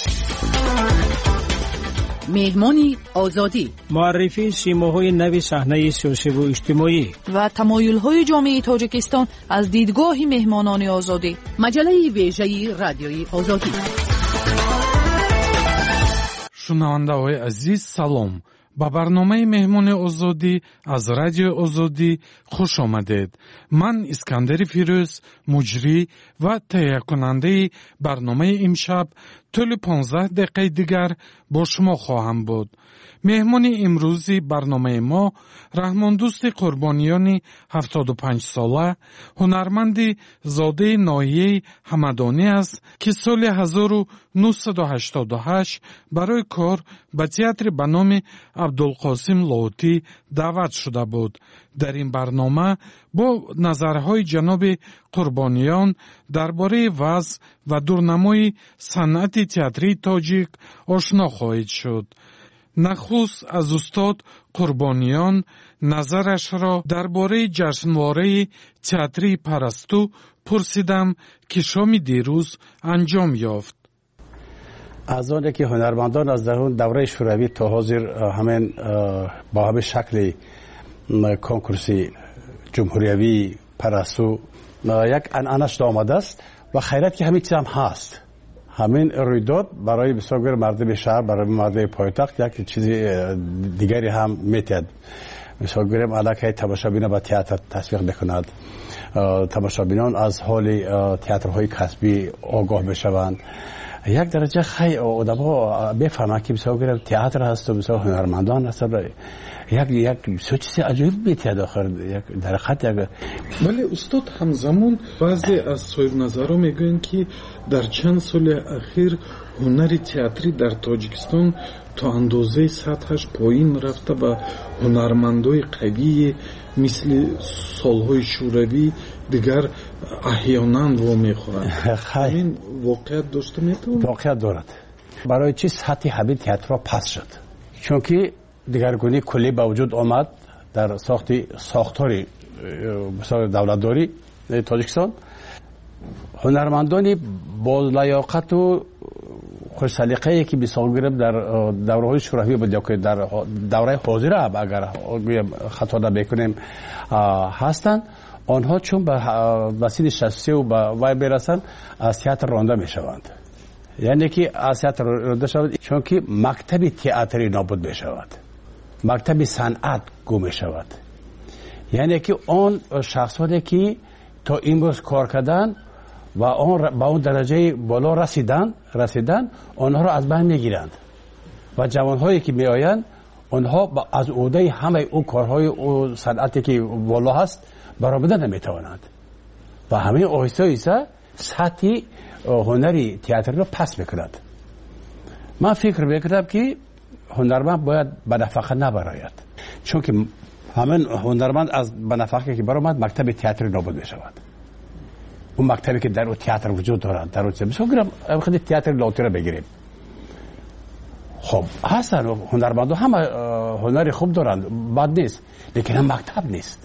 مهمانی آزادی، معرفی سیماهای نو صحنه سیاسی و اجتماعی و تمایل‌های جامعه تاجیکستان از دیدگاه مهمانان آزادی. مجله ویژه رادیوی آزادی. шунавандаҳои азиз салом, ба барномаи меҳмони озодӣ аз радиои озодӣ хуш омадед. ман искандари фирӯз, муҷрӣ ва таҳиякунандаи барномаи имшаб тӯли понздаҳ дақиқаи дигар бо шумо хоҳам буд. меҳмони имрӯзи барномаи мо раҳмондӯсти қурбониёни ҳафтоду панҷсола, ҳунарманди зодаи ноҳияи ҳамадонӣ аст, ки соли ҳазору нӯҳсаду ҳаштоду ҳашт барои кор ба театри ба номи абдулқосим лотӣ даъват шуда буд. дар ин барнома бо назарҳои ҷаноби қурбониён дар бораи вазъ ва дурнамои санъати театрии тоҷик ошно хоҳед шуд. нахуст аз устод қурбониён назарашро дар бораи ҷашнвораи театрии парасту пурсидам, ки шоми дирӯз анҷом ёфт. аз оне ки ҳунармандон аз давраи шӯравӣ то ҳозир ҳамин ба ҳамин шакли конкурси ҷумҳуриявии парасту як анъана шуда омадааст ва хайрат ки ҳамин чиз ҳам ҳаст. ҳамин рӯйдод барои мисол гӯр мардуми шаҳр, барои мардуми пойтахт як чизи дигаре ҳам метиҳад. мисол гӯрем аллакай тамошобина ба театр тасвиқ мекунад, тамошобинон аз ҳоли театрҳои касбӣ огоҳ мешаванд. як дараҷа хай одамо бефаҳманд ки мисол гӯрем театр ҳасту, мисол ҳунармандон ҳастанд, як як бисёр чизи аҷоиб метиҳад охир як дар хат як. вале устод ҳамзамон баъзе аз соҳибназарон мегӯянд ки дар чанд соли ахир ҳунари театрӣ дар тоҷикистон то андозаи сатҳаш поин рафта ва ҳунармандои қавие мисли солҳои шӯравӣ дигар аҳёнан вомехӯранд. ин воқеият дошта метавонад? воқеият дорад. барои чӣ сатҳи ҳамин театрҳо паст шуд? чунки дигаргунӣ куллӣ ба вуҷуд омад дар сохти сохтори давлатдории тоҷикистон. ҳунармандони болаёқату хушсалиқае ки мисол гирем дар давраҳои шӯравӣ буд ёки дар давраи ҳозира агар хато намекунем ҳастанд, онҳо чун ба синни шасту се ба вай мерасанд, аз театр ронда мешаванд. яъне ки аз театр ронда шаванд, чунки мактаби театрӣ нобуд мешавад, мактаби санъат гум мешавад. яъне ки он шахсоне ки то имрӯз кор карданд ва он ба он дараҷаи боло расидан расидан онҳоро аз байн мегиранд ва ҷавонҳое ки меоянд онҳо аз ӯҳдаи ҳамаи ӯ корҳои ӯ санъате ки боло ҳаст баромада наметавонанд ва ҳамин оҳиста оҳиста сатҳи ҳунари театрро паст мекунад. ман фикр мекунам ки ҳунарманд бояд ба нафақа набарояд, чунки ҳамин ҳунарманд аз ба нафақа ки баромад мактаби театрӣ нобуд мешавад. اون مکتبی که در اون تئاتر وجود دارد در اون مثلا گرم خود تئاتر لاتی را بگیریم، خب هستن هنرمندان همه هنری خوب دارند، بد نیست، لیکن هم مکتب نیست،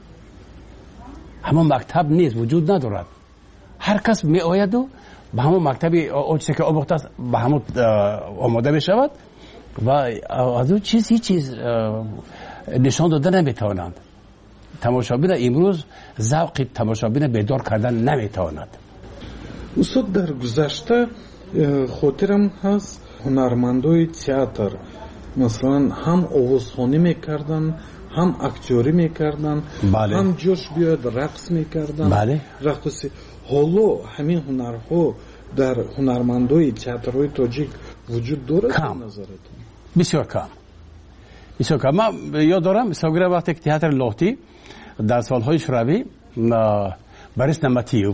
همون مکتب نیست، وجود ندارد. هر کس می آید و به همون مکتبی آنچه که آموخته است به همون آماده می شود و از اون چیز هیچ چیز نشان داده نمیتوانند. тамошобин имрӯз завқи тамошобин бедор кардан наметавонад. устод дар гузашта хотирам ҳаст ҳунармандои театр масалан ҳам овозхонӣ мекарданд, هم اکتوری میکردن بله. هم جوش بیاد رقص میکردن بله. رقص حالا همین هنرها در هنرمندای تئاترهای تاجیک وجود داره کم نظرتون؟ بسیار کم بسیار کم. من یاد دارم سالگرد وقتی که تئاتر لاهتی در سالهای شوروی بریس نمتیوف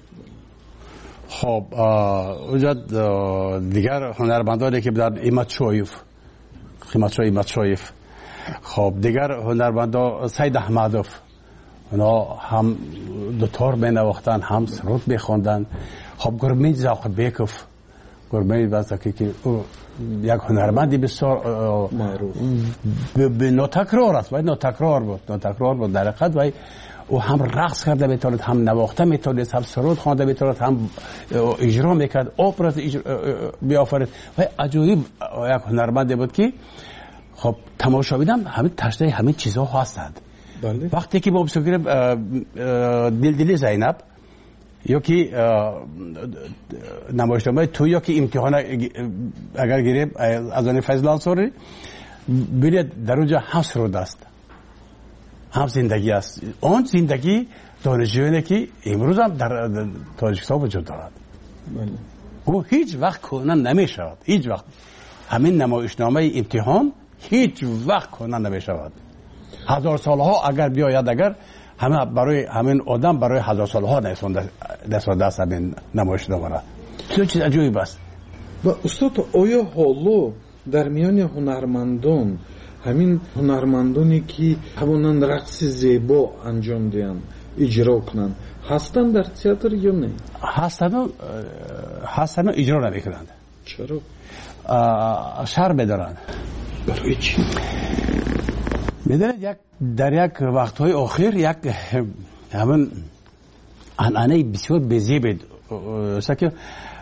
خب اونجا دیگر هنرمندانی که در ایمت شویف خیمت شویف ایمت شویف خب دیگر هنرمندا سید احمدوف اونا هم دوتار بنواختن هم سرود بخوندن. خب گرمید زاق بیکوف گرمید واسه که یک هنرمندی بسیار معروف به نوتکرار است و نوتکرار بود نوتکرار بود در حقیقت و او هم رقص کرده میتونید هم نواخته میتونید هم سرود خوانده میتونید هم اجرا میکرد اپرا بیافرید و عجیب یک هنرمندی بود که خب تماشاگران همین تشنه همین چیزها هستند. بله. وقتی که ما بسیاریم دل دلی زینب یا که نمایشنامه تو یا که امتحان اگر گیریم از آن فیضل انصاری ببینید در اونجا هم سرود است هم زندگی است. آن زندگی دانشجویی که امروز هم در تاجیکستان وجود دارد. بله. او هیچ وقت کنن نمی شود. هیچ وقت همین نمایشنامه امتحان هیچ وقت کنن نمی شود. هزار سالها اگر بیاید اگر همه برای همین آدم برای هزار سالها نسونده نسونده است همین نمایشنامه را. چه چیز عجیب است. و استاد آیا حالا در میان هنرمندان همین هنرمندانی که همونن رقص زیبا انجام دهند اجرا کنند هستند در تئاتر یا نه؟ هستند هستند اجرا نمیکنند. چرا؟ شر بدارند. برای چی؟ میدونید یک در یک وقتهای آخر یک همون عنعنه بسیار بزیبید که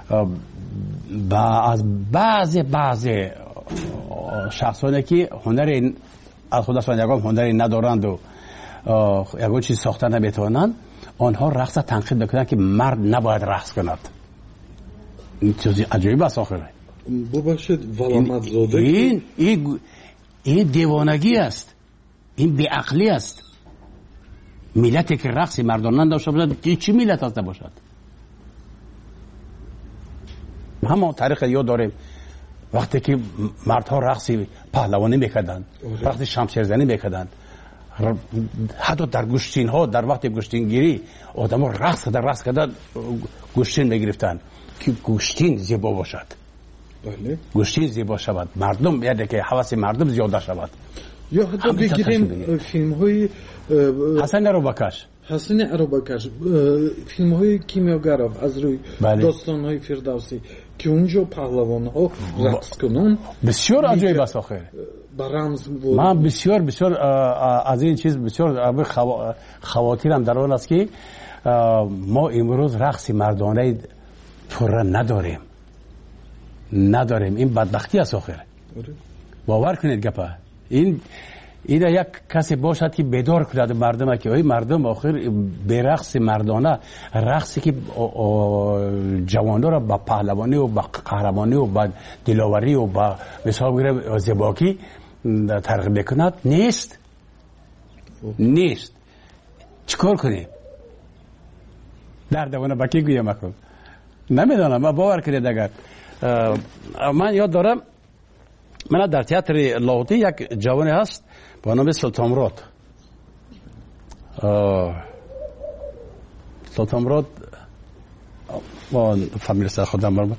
با از بعضی بعضی شخصانی که هنری از خودشان یگان هنری ندارند و یگان چیز ساخته نمیتوانند آنها رقص تنقید میکنند که مرد نباید رقص کند. این چیزی عجیب است آخره. ببخشید ولامت زاده این این این دیوانگی است. این بیعقلی است. ملتی که رقص مردانه نداشته باشد چی ملت است نباشد؟ همه تاریخ یاد داریم وقتی که مردها رقص پهلوانی میکردند وقتی شمشیرزنی میکردند حتی در گوشتین ها در وقت گوشتین گیری آدم ها رقص در رقص کردن گوشتین میگرفتند که گوشتین زیبا باشد. بله. گوشتین زیبا شود مردم یعنی که حواس مردم زیاده شود. یا حتی بگیریم فیلم های حسن اروبکش حسن اروبکش فیلم های کیمیاگراف از روی بله. داستان های فردوسی که اونجا پهلوان ها رقص کنن بسیار عجیب است آخر. برامز من بسیار بسیار از این چیز بسیار خواتیرم در آن است که ما امروز رقص مردانه پره نداریم نداریم. این بدبختی است آخر. باور کنید گپا این این یک کسی باشد که بیدار کند مردم که ای مردم آخر به رقص مردانه رقصی که جوانان را با پهلوانی و با قهرمانی و با دلاوری و با مثال بگیرم زیباکی ترغیب کند نیست نیست. چیکار کنیم؟ در دوانه با کی گویم اکنون نمیدانم. من باور کنید اگر من یاد دارم من در تئاتر لاهوتی یک جوانی هست با نام سلطان مراد. سلطان مراد با فامیل سر خودم مرد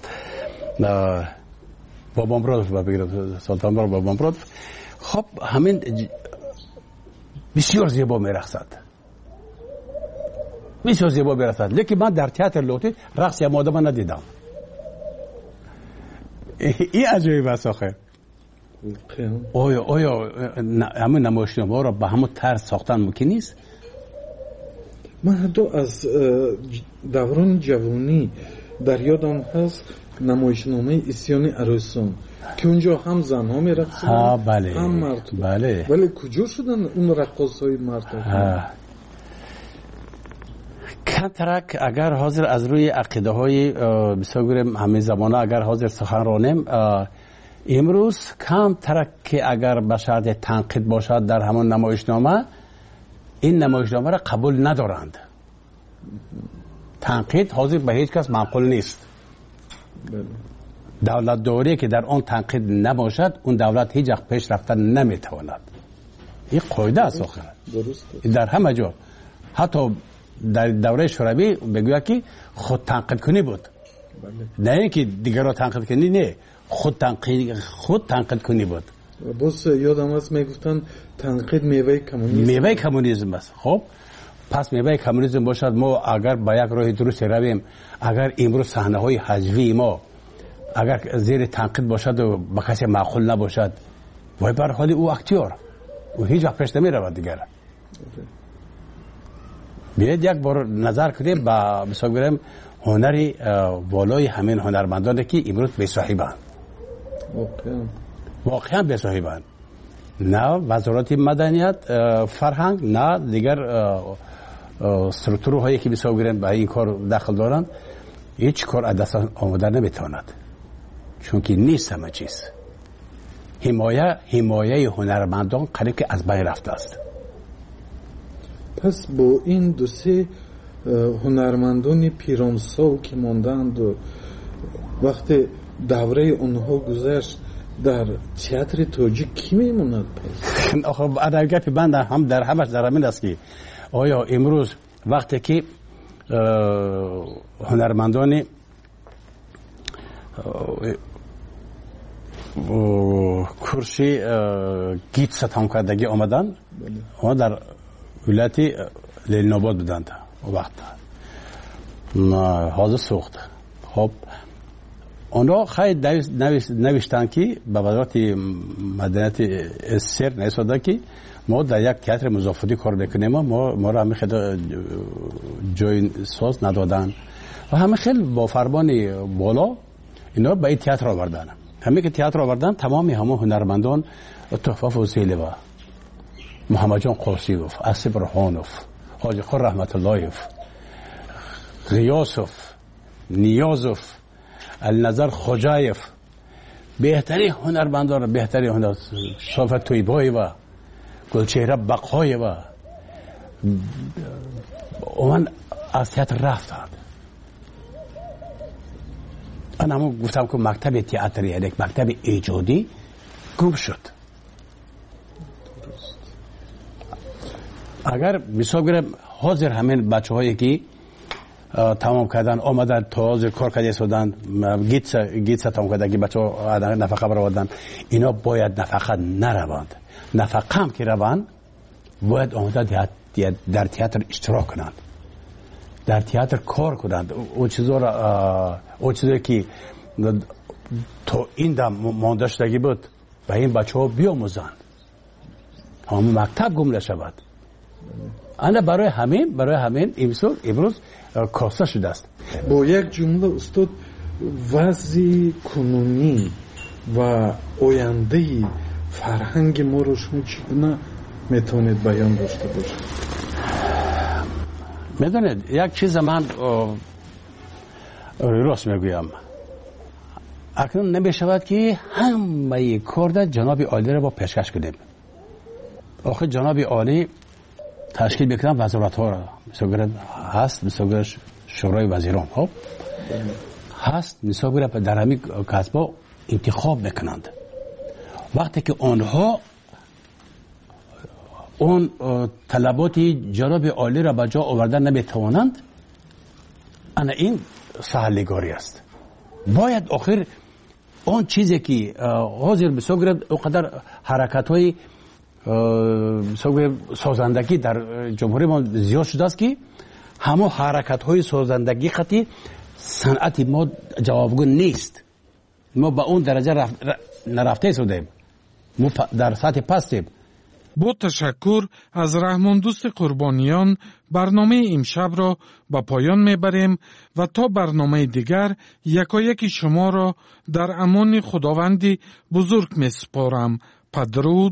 بابا مراد بگیرم سلطان مراد بابا مراد. خب همین بسیار زیبا میرقصد بسیار زیبا میرقصد لیکن من در تئاتر لاهوتی رقص یا آدم ندیدم. این عجیب است آخر. آیا آیا همه نمایشنامه را به همون طرز ساختن ممکن نیست؟ من حتی از دوران جوانی در یادم هست نمایشنامه اسیان عروسان که اونجا هم زنها میرقصیدن بله. هم مرد. بله. ولی کجا شدن اون رقاصای مرد؟ کانترک اگر حاضر از روی عقیده های بسیار همه زمانه اگر حاضر سخن رانیم امروز کم ترک که اگر به شرط تنقید باشد در همون نمایشنامه، این نمایشنامه را قبول ندارند. تنقید حاضر به هیچ کس معقول نیست. دولت داری که در آن تنقید نباشد، اون دولت هیچ وقت پیش رفتن نمیتواند. این قاعده است آخر. در همه جا، حتی در دوره شوروی بگوید که خود تنقید کنی بود. نه اینکه دیگر را تنقید کنی، نه، خود تنقید خود تنقید کنی بود. باز یادم است میگفتن تنقید میوه کمونیسم. میوه کمونیسم است. خب پس میوه کمونیسم باشد، ما اگر با یک راه درست رویم، اگر امروز صحنه های حجوی ما اگر زیر تنقید باشد و به کسی معقول نباشد، وای بر حال او اختیار او هیچ وقت پیش نمی رود دیگر. بیاید یک بار نظر کنیم با مثال بریم هنری والای همین هنرمندانی که امروز بی صاحبند. واقعا بی صاحبند. نه وزارت مدنیت فرهنگ، نه دیگر سترکتورهایی که مثال بریم به این کار دخل دارند، هیچ کار از دست آمده نمیتواند، چون که نیست همه چیز. حمایه حمایه هنرمندان قریب که از بین رفته است. پس با این دو سه هنرمندان پیرانسال که ماندند و وقتی دوره اونها گذشت، در تئاتر تاجیک کی میموند پس؟ آخه ادای گپی بند هم در همش در همین است که آیا امروز وقتی که هنرمندان کرسی گیت ستم کردگی آمدن، ها در ولایت لالناباد بودند وقت حاضر سوخت. خب اونا خیلی نوشتن که به وزارت مدنیت سر نایستاده که ما در یک تئاتر مضافاتی کار میکنیم، ما ما را همه خیلی جای ساز ندادن و همه خیلی با فرمان بالا اینا به این تئاتر آوردن. همه که تئاتر آوردن تمامی همه هنرمندان تحفه فوزیلوی، محمد جان قاسیوف، اسب برهانوف، حاجی خور رحمت اللهیف، غیاسوف، نیازوف، النظر خوجایف، بهترین هنرمندان، بهترین هنر صافت تویبایی و گلچهره بقای و اون از تئاتر رفتند. من همون گفتم که مکتب تئاتری، یک مکتب ایجادی گم شد. اگر مثال بگیرم حاضر همین بچه هایی که تمام کردن آمدن تا حاضر کار کرده شدن، گیت گیت تمام کرده که بچه ها نفقه برآوردن، اینا باید نفقه نروند. نفقه هم که روند باید آمده در تئاتر اشتراک کنند، در تئاتر کار کنند. او چیزا را او چیزی که تو این دم مانده شدگی بود به این بچه ها بیاموزند، همون مکتب گم نشود. انا برای همین برای همین امروز امروز کاسته شده است. با یک جمله استاد، وضع کنونی و آینده فرهنگ ما رو شما چگونه میتونید بیان داشته باشید؟ میدونید یک چیز من راست میگویم، اکنون نمیشود که همه کار جناب عالی را با پیشکش کنیم. آخه جناب عالی تشکیل بکنن وزارت ها را، مثلا هست مثلا شورای وزیران ها هست، مثلا در همین کسبا انتخاب میکنند. وقتی که آنها اون طلبات جناب عالی را به جا آوردن نمیتوانند، انا این سهلگاری است. باید آخر اون چیزی که حاضر مثلا اونقدر حرکت های سازندگی در جمهوری ما زیاد شده است که همه حرکت های سازندگی خطی صنعت ما جوابگو نیست. ما به اون درجه رف... نرفته شدیم، ما در سطح پستیم. با تشکر از رحمان دوست قربانیان برنامه امشب را به پایان میبریم و تا برنامه دیگر یکایک شما را در امان خداوند بزرگ میسپارم. پدرود.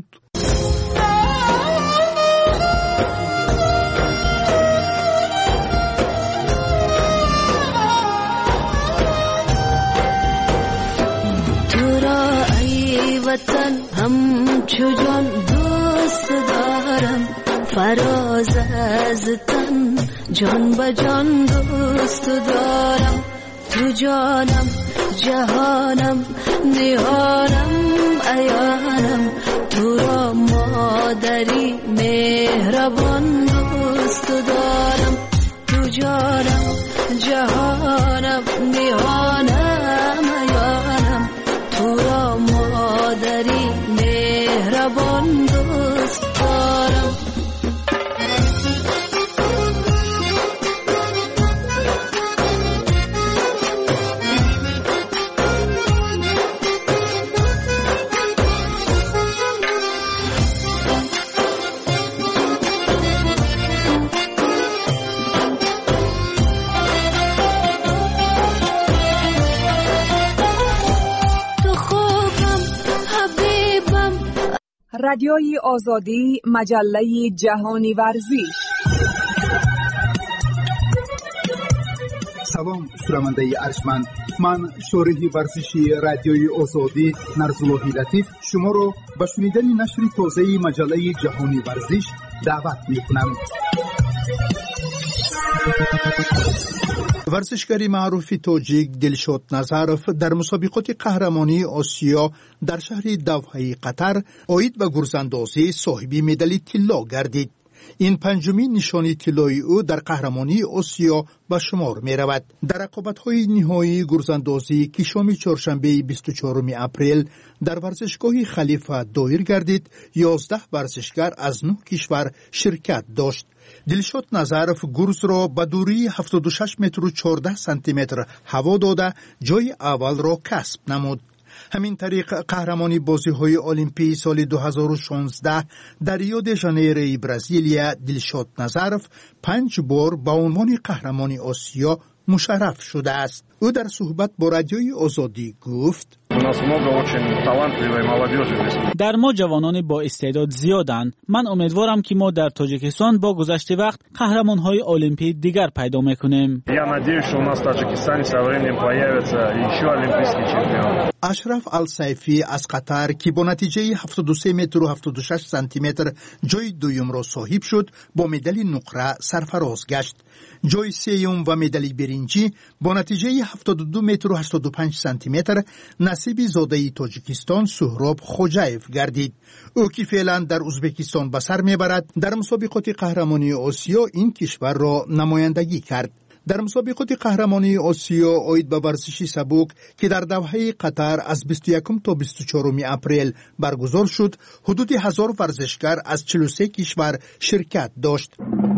تو را ای وطن همچو جان دوست دارم فراز از تن جان به جان دوست دارم تو جانم جهانم نهانم عیانم تو را مادری مهربان دوست دارم تو جانم جهانم نهانم عیانم تو را مادری مهربان دوست دارم رادیوی آزادی، مجله جهانی ورزش. سلام شنونده ارجمند، من شورح ورزشی رادیوی آزادی نرزالله لطیف شما را به شنیدن نشر تازه مجله جهانی ورزش دعوت می‌کنم. ورزشکار معروف تاجیک دلشاد نظرف در مسابقات قهرمانی آسیا در شهر دوحه قطر عاید به گرزاندازی صاحب مدال طلا گردید. این پنجمین نشانی طلای او در قهرمانی آسیا به شمار می رود. در رقابت‌های نهایی گرزاندازی که شام چهارشنبه بیست و چهارم اپریل در ورزشگاه خلیفه دایر گردید، یازده ورزشکار از نه کشور شرکت داشت. دلشاد نظرف گرز را به دوری هفتاد و شش متر و چهارده سانتی متر هوا داده جای اول را کسب نمود. همین طریق قهرمانی بازی‌های المپی سال دو هزار و شانزده در ریو د ژانیرو برزیلیا دلشاد نظرف پنج بار به عنوان قهرمانی آسیا مشرف شده است. او در صحبت با رادیوی آزادی گفت: در ما جوانان با استعداد زیادند. من امیدوارم که ما در تاجیکستان با گذشت وقت قهرمان‌های المپی دیگر پیدا می‌کنیم. اشرف السیفی از قطر که با نتیجه هفتاد و سه متر و هفتاد و شش سانتی متر جای دوم را صاحب شد، با مدال نقره سرفراز گشت. جای سوم و مدال برنجی با نتیجه هفتاد و دو متر و هشتاد و پنج سانتی متر نصیب زاده تاجیکستان سهراب خوجایف گردید. او که فعلا در ازبکستان به سر میبرد، در مسابقات قهرمانی آسیا این کشور را نمایندگی کرد. در مسابقات قهرمانی آسیا عاید به ورزش سبک که در دوحه قطر از بیست و یکم تا بیست و چهارم اپریل برگزار شد، حدود هزار ورزشکار از چهل و سه کشور شرکت داشت.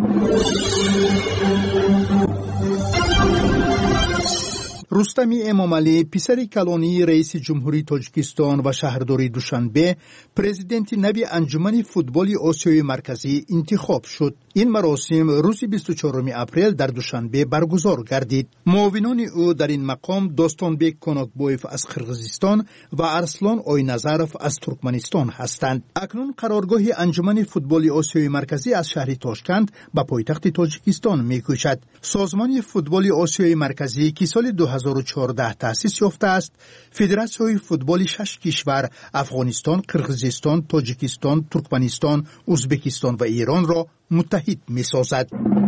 رستمی امامعلی پسر کلانی رئیس جمهوری تاجیکستان و شهرداری دوشنبه پرزیدنت نوی انجمن فوتبال آسیای مرکزی انتخاب شد. این مراسم روز بیست و چهارم اپریل در دوشنبه برگزار گردید. معاونان او در این مقام داستانبک کناکبویف از قرغیزستان و ارسلان آینظرف از ترکمنستان هستند. اکنون قرارگاه انجمن فوتبال آسیای مرکزی از شهر تاشکند به پایتخت تاجیکستان می‌کوشد. سازمان فوتبال آسیای مرکزی که سال دو هزار و چهارده تأسیس یافته است، فدراسیون فوتبال شش کشور افغانستان، قرغیزستان، تاجیکستان، ترکمنستان، ازبکستان و ایران را متحد می‌سازد.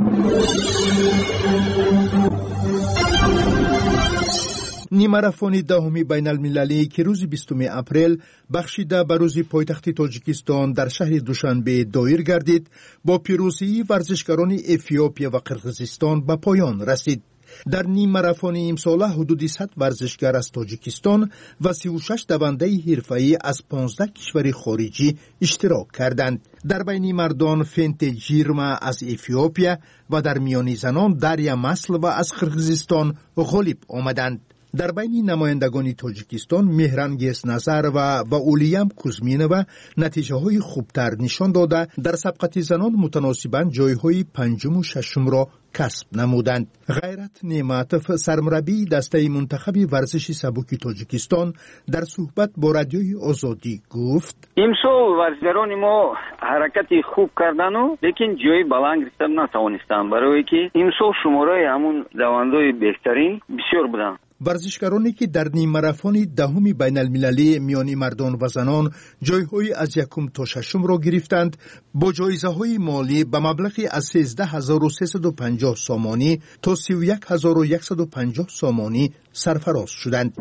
نیمه‌ماراتون دهمی بین المللی که روز بیستم اپریل بخشیده به روز پایتخت تاجیکستان در شهر دوشنبه دایر گردید، با پیروزی ورزشکاران افیوپیا و قرغیزستان به پایان رسید. در نیم ماراتون امساله حدود صد ورزشکار از تاجیکستان و سی و شش دونده حرفه‌ای از پانزده کشور خارجی اشتراک کردند. در بین مردان فنت جیرما از افیوپیا و در میان زنان دریا مسل و از قرغیزستان غالب آمدند. در بین نمایندگان تاجیکستان مهرانگیز نظر و و اولیم کوزمینووا نتیجه های خوبتر نشان داده در سبقت زنان متناسباً جایهای پنجم و ششم را کسب نمودند. غیرت نعمتوف سرمربی دسته منتخب ورزش سبک تاجیکستان در صحبت با رادیوی آزادی گفت: امسال ورزشکاران ما حرکت خوب کردن و لیکن جای بلند گرفتن نتوانستند، برای که امسال شماره همون دوندای بهترین بسیار بودند. ورزشکارانی که در نیم ماراتون دهم بین المللی میان مردان و زنان جایهای از یکم تا ششم را گرفتند با جایزه های مالی به مبلغی از سیزده هزار و سیصد و پنجاه سامانی تا سی و یک هزار و صد و پنجاه سامانی سرفراز شدند.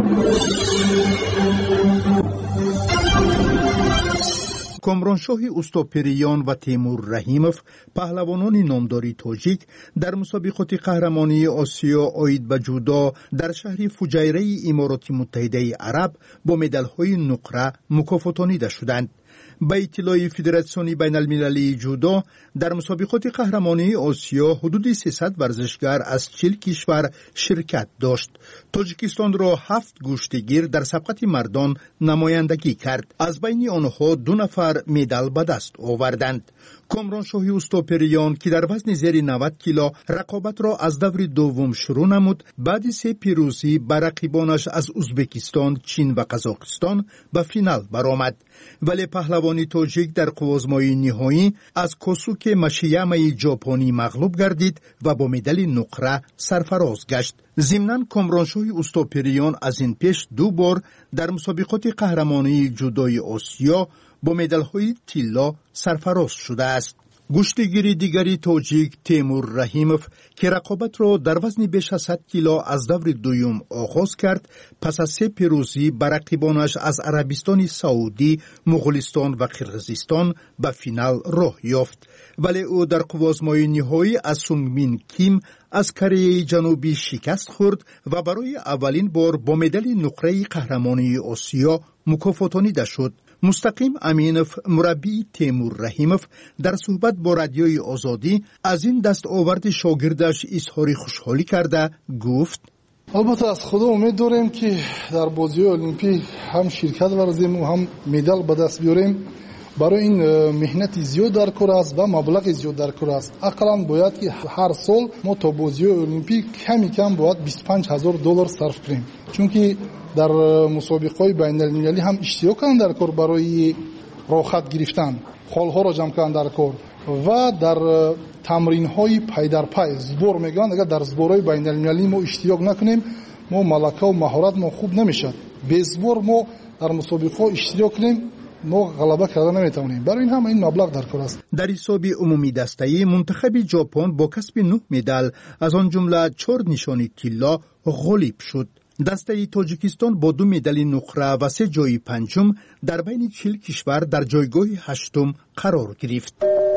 کامرانشاه اوستاپریان و تیمور رحیموف پهلوانان نامداری تاجیک در مسابقات قهرمانی آسیا عاید به جودو در شهر فجیره امارات متحده عرب با مدال‌های نقره مکافاتانیده شدند. به اطلاع فدراسیون بین المللی جودو در مسابقات قهرمانی آسیا حدود سیصد ورزشگر از چهل کشور شرکت داشت. تاجیکستان را هفت گشتگیر در سبقت مردان نمایندگی کرد. از بین آنها دو نفر مدال به دست آوردند. کامرانشاه اوستاپریان که در وزن زیر نود کیلو رقابت را از دور دوم شروع نمود، بعد سه پیروزی بر رقیبانش از ازبکستان، چین و قزاقستان به فینال برآمد. ولی پهلوانی تاجیک در قوازمای نهایی از کوسوک ماشیاما ژاپنی مغلوب گردید و با مدال نقره سرفراز گشت. ضمناً کامرانشاه اوستاپریان از این پیش دو بار در مسابقات قهرمانی جودوی آسیا با مدال‌های طلا سرفراز شده است. گشتگیر دیگری تاجیک تیمور رحیموف که رقابت را در وزن بیش از صد کیلو از دور دوم آغاز کرد، پس از سه پیروزی بر رقیبانش از عربستان سعودی، مغولستان و قرقیزستان به فینال راه یافت. ولی او در قوازمای نهایی از سونگمین کیم از کره جنوبی شکست خورد و برای اولین بار با مدال نقره قهرمانی آسیا مکافاتانیده شد. مستقیم امینوف مربی تیمور رحیموف در صحبت با رادیوی آزادی از این دستاورد شاگردش اظهار خوشحالی کرده گفت: البته از خدا امید داریم که در بازی المپیک هم شرکت ورزیم و هم مدال به دست بیاریم. برای این مهنت زیاد در کار است و مبلغ زیاد در کار است. اقلا باید که هر سال ما تا بازی المپیک کمی کم باید بیست و پنج هزار دلار صرف کنیم، چون که در مسابقات بین المللی هم اشتراک کردن در کار برای راحت گرفتن، خالها را جمع کردن در کار و در تمرین های پای در پای زبور میگن. اگر در زبورهای بین المللی ما اشتراک نکنیم، ما ملکه و مهارت ما خوب نمیشه. به زبور ما در مسابقات اشتراک کنیم، ما غلبه کردن نمیتونیم. برای این هم این مبلغ در کار است. در حساب عمومی دسته‌ای منتخب ژاپن با کسب نه مدال از آن جمله چهار نشانی طلا غالب شد. دسته تاجیکستان با دو مدال نقره و سه جای پنجم در بین چهل کشور در جایگاه هشتم قرار گرفت.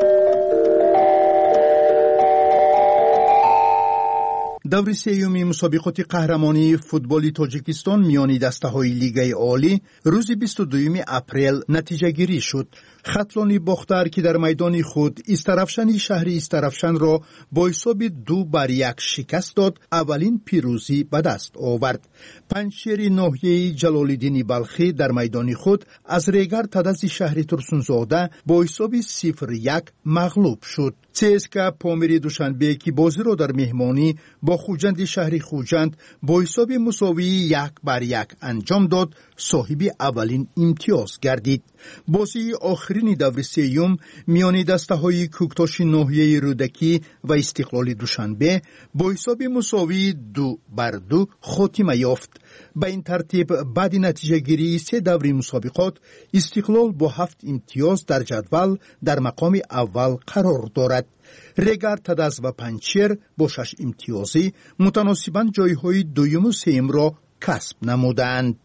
دور سیومی مسابقات قهرمانی فوتبال تاجیکستان میان دسته‌های لیگ عالی روز بیست و دوم اپریل نتیجه گیری شد. خطلانی باختر که در میدان خود استرافشن شهر استرافشن را با حساب دو بر یک شکست داد، اولین پیروزی به دست آورد. پنجشیر ناحیه جلال‌الدین بلخی در میدان خود از ریگر تدز شهر ترسونزاده با حساب صفر یک مغلوب شد. سیسکا پامیر دوشنبه که بازی را در مهمانی با خوجند شهر خوجند با حساب مساوی یک بر یک انجام داد، صاحب اولین امتیاز گردید. بازی آخرین دور سیوم میان دسته‌های کوکتاش ناحیه رودکی و استقلال دوشنبه با حساب مساوی دو بر دو خاتمه یافت. به این ترتیب بعد نتیجه گیری سه دوره مسابقات استقلال با هفت امتیاز در جدول در مقام اول قرار دارد. ریگر تدز و پنجشیر با شش امتیازی متناسباً جایهای دوم و سوم را کسب نمودند.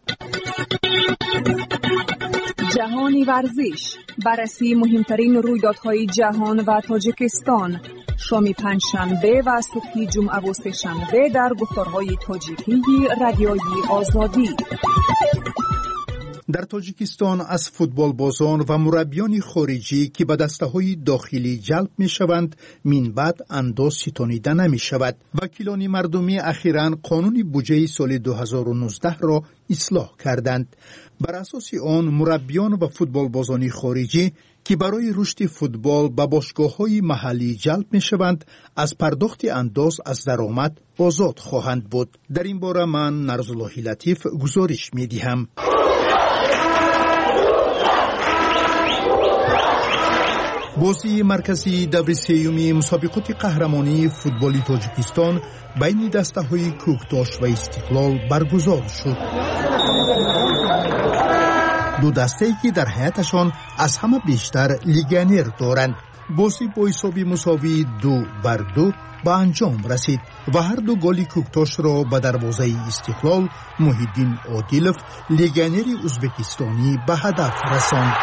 جهانی ورزش، بررسی مهمترین رویدادهای جهان و تاجیکستان، شام پنجشنبه و صبح جمعه و سه‌شنبه در گفتارهای تاجیکی رادیوی آزادی. در تاجیکستان از فوتبال بازان و مربیان خارجی که به دسته‌های داخلی جلب می‌شوند من بعد انداز ستانیده نمی‌شود. وکیلان مردمی اخیراً قانون بودجه سال دو هزار و نوزده را اصلاح کردند. بر اساس آن مربیان و فوتبال بازان خارجی که برای رشد فوتبال به باشگاه‌های محلی جلب می‌شوند از پرداخت انداز از درآمد آزاد خواهند بود. در این باره من نرزالله لطیف گزارش می‌دهم. بازی مرکزی دور سیومی مسابقات قهرمانی فوتبال تاجیکستان بین دسته‌های کوکتاش و استقلال برگزار شد. دو دسته‌ای که در حیاتشان از همه بیشتر لیگانر دارند. بازی با حساب مساوی دو بر دو به انجام رسید و هر دو گل کوکتاش را به دروازه استقلال محیدین عادلوف لیگانر ازبکستانی به هدف رساند.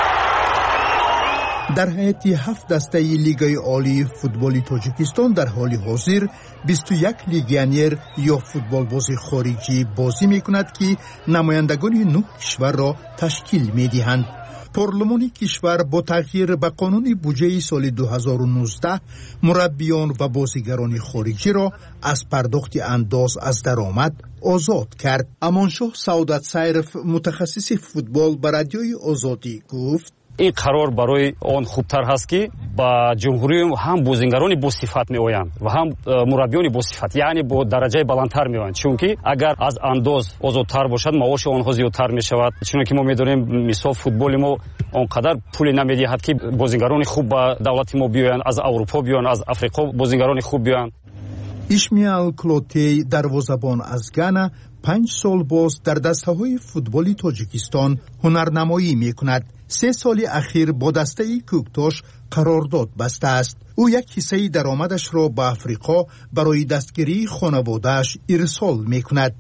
در حیات هفت دسته لیگای عالی فوتبال تاجیکستان در حال حاضر بیست و یک لیگانر یا فوتبال بازی خارجی بازی می کند که نمایندگان نه کشور را تشکیل می دهند. پارلمان کشور با تغییر به قانون بودجه سال دو هزار و نوزده مربیان و بازیگران خارجی را از پرداخت انداز از درآمد آزاد کرد. امانشاه سعادت سیرف متخصص فوتبال به رادیوی آزادی گفت این قرار برای آن خوبتر هست که با جمهوری هم بازیگران با صفت می آیند و هم مربیان با صفت، یعنی با درجه بلندتر می آیند، چون که اگر از انداز آزادتر باشد معاش آنها زیادتر می شود. چون که ما می دونیم مثال فوتبال ما آنقدر پول نمی دهد که بازیگران خوب با دولت ما بیایند، از اروپا بیایند، از افریقا بازیگران خوب بیایند. ایشمیال کلوتی دروازه‌بان از گانا پنج سال باز در دسته‌های فوتبال تاجیکستان هنرنمایی می‌کند. سه سال اخیر با دسته کوکتاش قرارداد بسته است. او یک حصه درآمدش را به افریقا برای دستگیری خانواده‌اش ارسال می‌کند.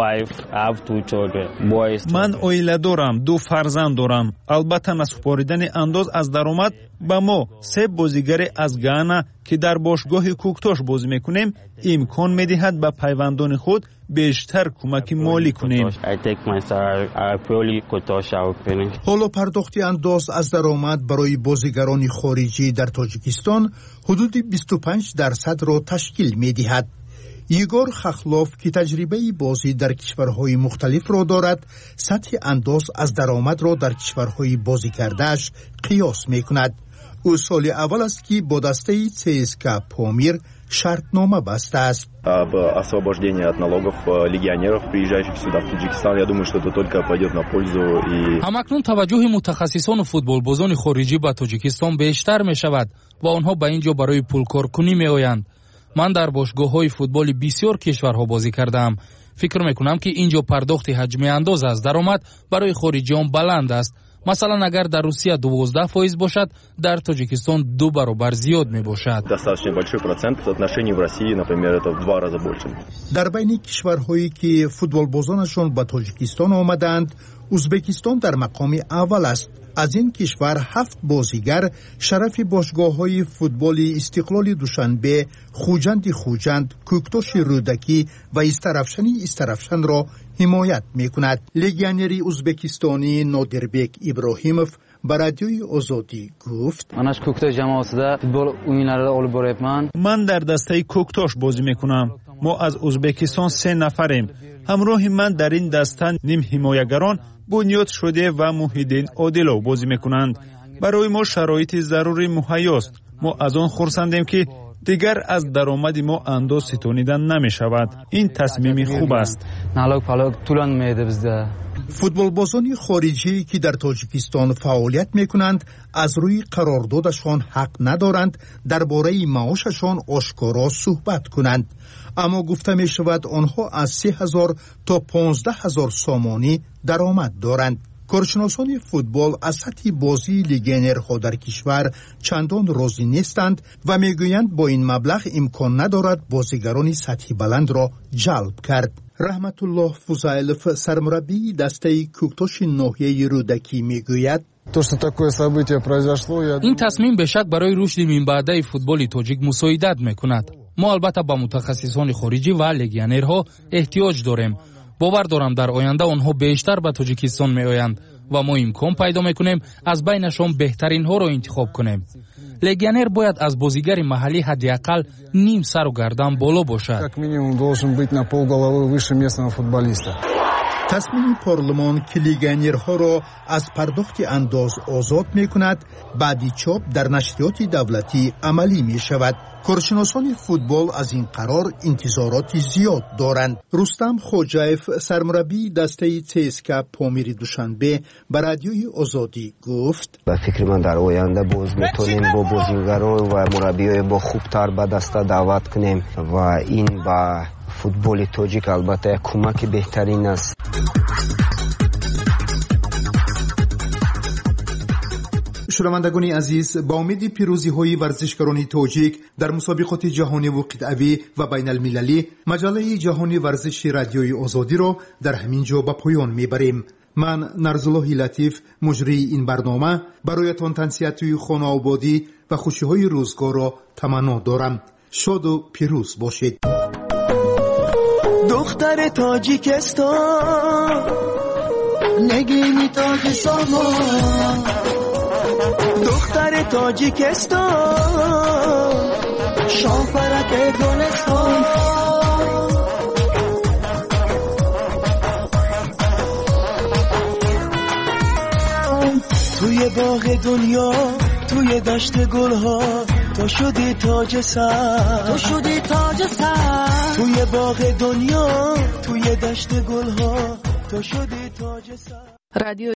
من عائله دارم، دو فرزند دارم. البته نسپاریدن انداز از درآمد با ما سه بازیگر از گانا که در باشگاه کوکتاش بازی می‌کنیم امکان می‌دهد به پیوندان خود بیشتر کمک مالی کنیم. حالا پرداخت انداز از درآمد برای بازیگران خارجی در تاجیکستان حدود بیست و پنج درصد را تشکیل می‌دهد. یگور خخلوف که تجربه بازی در کشورهای مختلف را دارد، سطح انداز از درآمد را در کشورهای بازی کردهش قیاس می‌کند. او سال اول است که با دسته سی اس کے پامیر شرطنامه بسته است. об освобождении от налогов легионеров, приезжающих сюда в Таджикистан. Я думаю, что это только пойдет на пользу и همکنون توجه متخصصان فوتبالبازان خارجی به تاجیکستان بیشتر می شود و آنها به اینجا برای پولکارکنی می آیند. من در باشگاه‌های فوتبال بسیار کشورها بازی کردم. فکر می کنم که اینجا پرداخت حجم انداز از درآمد برای خارجیان بلند است. مثلا اگر در روسیه دوازده فایز باشد، در تاجیکستان دو برابر زیاد می باشد. در بین کشورهایی که فوتبال بازانشان به تاجیکستان آمدند، ازبکستان در مقام اول است. از این کشور هفت بازیگر شرف باشگاه‌های فوتبال استقلال دوشنبه، خوجند خوجند، کوکتاش رودکی و استرافشنی استرافشن را حمایت می‌کند. لیگانری ازبکستانی نادربek ابراهیموف به رادیوی آزادی گفت منش کوکتاش جماعتده فوتبال اوینلرده olib boryapman. من در دسته کوکتاش بازی می‌کنم. ما از ازبکستان سه نفریم. همراه من در این دسته نیم حمایتگران بنیاد شده و محیدین عادلوف بازی میکنند. برای ما شرایط ضروری مهیاست. ما از آن خرسندیم که دیگر از درآمد ما انداز ستانیدن نمی شود. این تصمیم خوب است. فوتبال بازان خارجی که در تاجیکستان فعالیت میکنند از روی قراردادشان حق ندارند درباره معاششان آشکارا صحبت کنند. اما گفته می شود آنها از سه هزار تا پانزده هزار سامانی درآمد دارند. کارشناسان فوتبال از سطح بازی لیگانرها در کشور چندان راضی نیستند و میگویند با این مبلغ امکان ندارد بازیگران سطح بلند را جلب کرد. رحمت الله فوزایلوف سرمربی دسته کوکتاش ناحیه رودکی میگوید این تصمیم به شک برای رشد منبعده فوتبال تاجیک مساعدت میکند. ما البته با متخصصان خارجی و لیگانرها احتیاج داریم. باور دارم در آینده آنها بیشتر به تاجیکستان می آیند و ما امکان پیدا میکنیم از بینشان بهترین ها را انتخاب کنیم. لیگانر باید از بازیگر محلی حداقل نیم سر و گردن بالا باشد. تصمیم پارلمان که لیگانیرها را از پرداخت انداز آزاد می کند بعدی چاپ در نشریات دولتی عملی می شود. کارشناسان فوتبال از این قرار انتظارات زیاد دارند. رستم خوجایف سرمربی دسته چسکا پامیر دوشنبه به رادیوی آزادی گفت: به فکر من در آینده باز میتونیم با بازیگران و مربیای با خوبتر به دسته دعوت کنیم و این به فوتبال تاجیک البته کمک بهترین است. شنوندگان عزیز، با امید پیروزی های ورزشکاران تاجیک در مسابقات جهانی و قطعی و بین المللی، مجله جهانی ورزش رادیوی آزادی را در همین جا به پایان میبریم. من نرزالله لطیف مجری این برنامه برایتان تنصیحات خانه آبادی و خوشی های روزگار را تمنا دارم. شاد و پیروز باشید. دختر تاجیکستان نگینی تاج سامان، دختر تاجیکستان شاپرک گلستان، توی باغ دنیا توی دشت گلها تو شدی تاج سر، تو شدی تاج سر، توی باغ دنیا توی دشت گلها تو شدی تاج سر. رادیو